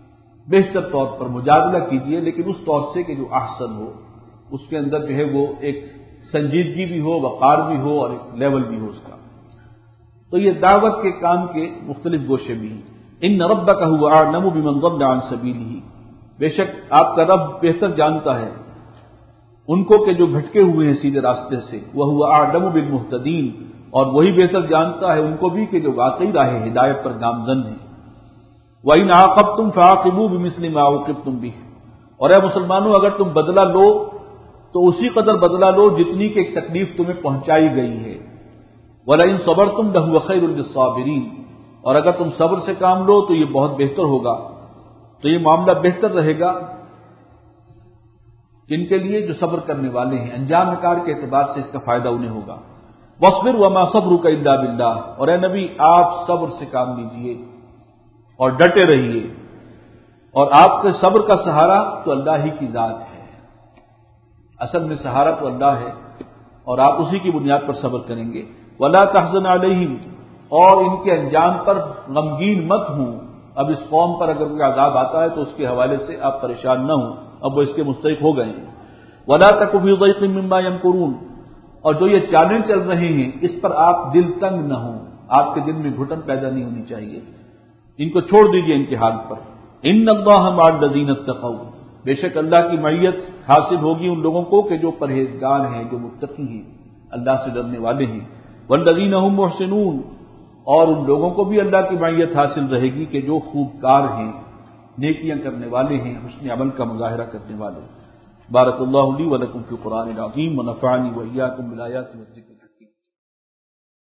بہتر طور پر مجادلہ کیجیے، لیکن اس طور سے کہ جو احسن ہو، اس کے اندر جو ہے وہ ایک سنجیدگی بھی ہو، وقار بھی ہو، اور ایک لیول بھی ہو اس کا۔ تو یہ دعوت کے کام کے مختلف گوشے بھی ہیں۔ ان ربک هو اعلم بمن ضل عن سبیلہ، بے شک آپ کا رب بہتر جانتا ہے ان کو کہ جو بھٹکے ہوئے ہیں سیدھے راستے سے، وهو اعلم بالمهتدین، اور وہی بہتر جانتا ہے ان کو بھی کہ جو واقعی راہ ہدایت پر گامزن ہیں۔ وَإِنْ عَاقَبْتُمْ فَعَاقِبُوا بِمِثْلِ مَا عُوقِبْتُمْ بِهِ، اور اے مسلمانوں اگر تم بدلہ لو تو اسی قدر بدلہ لو جتنی کہ ایک تکلیف تمہیں پہنچائی گئی ہے۔ وَلَئِنْ صَبَرْتُمْ لَهُوَ خَيْرٌ لِّلصَّابِرِينَ، اور اگر تم صبر سے کام لو تو یہ بہت بہتر ہوگا، تو یہ معاملہ بہتر رہے گا جن کے لیے جو صبر کرنے والے ہیں، انجام کار کے اعتبار سے اس کا فائدہ انہیں ہوگا۔ وَاصْبِرْ وَمَا صَبْرُكَ إِلَّا بِاللَّهِ، اور اے نبی آپ صبر سے کام لیجئے اور ڈٹے رہیے، اور آپ کے صبر کا سہارا تو اللہ ہی کی ذات ہے، اصل میں سہارا تو اللہ ہے، اور آپ اسی کی بنیاد پر صبر کریں گے۔ وَلَا تَحْزَنْ عَلَيْهِمْ، اور ان کے انجام پر غمگین مت ہوں۔ اب اس قوم پر اگر کوئی عذاب آتا ہے تو اس کے حوالے سے آپ پریشان نہ ہوں، اب وہ اس کے مستحق ہو گئے ہیں۔ وَلَا تَكُ فِي ضَيْقٍ مِّمَّا يَمْكُرُونَ، اور جو یہ چالیں چل رہے ہیں اس پر آپ دل تنگ نہ ہوں، آپ کے دل میں گھٹن پیدا نہیں ہونی چاہیے، ان کو چھوڑ دیجئے ان کے حال پر۔ ان اللہ مع الذین اتقوا، بے شک اللہ کی معیت حاصل ہوگی ان لوگوں کو کہ جو پرہیزگار ہیں، جو متقی ہیں، اللہ سے ڈرنے والے ہیں۔ والذین هم محسنون، اور ان لوگوں کو بھی اللہ کی معیت حاصل رہے گی کہ جو خوبکار ہیں، نیکیاں کرنے والے ہیں، حسن عمل کا مظاہرہ کرنے والے۔ بارک اللہ لی ولکم فی القرآن العظیم ونفعنی وإیاکم بالآیات والذکر۔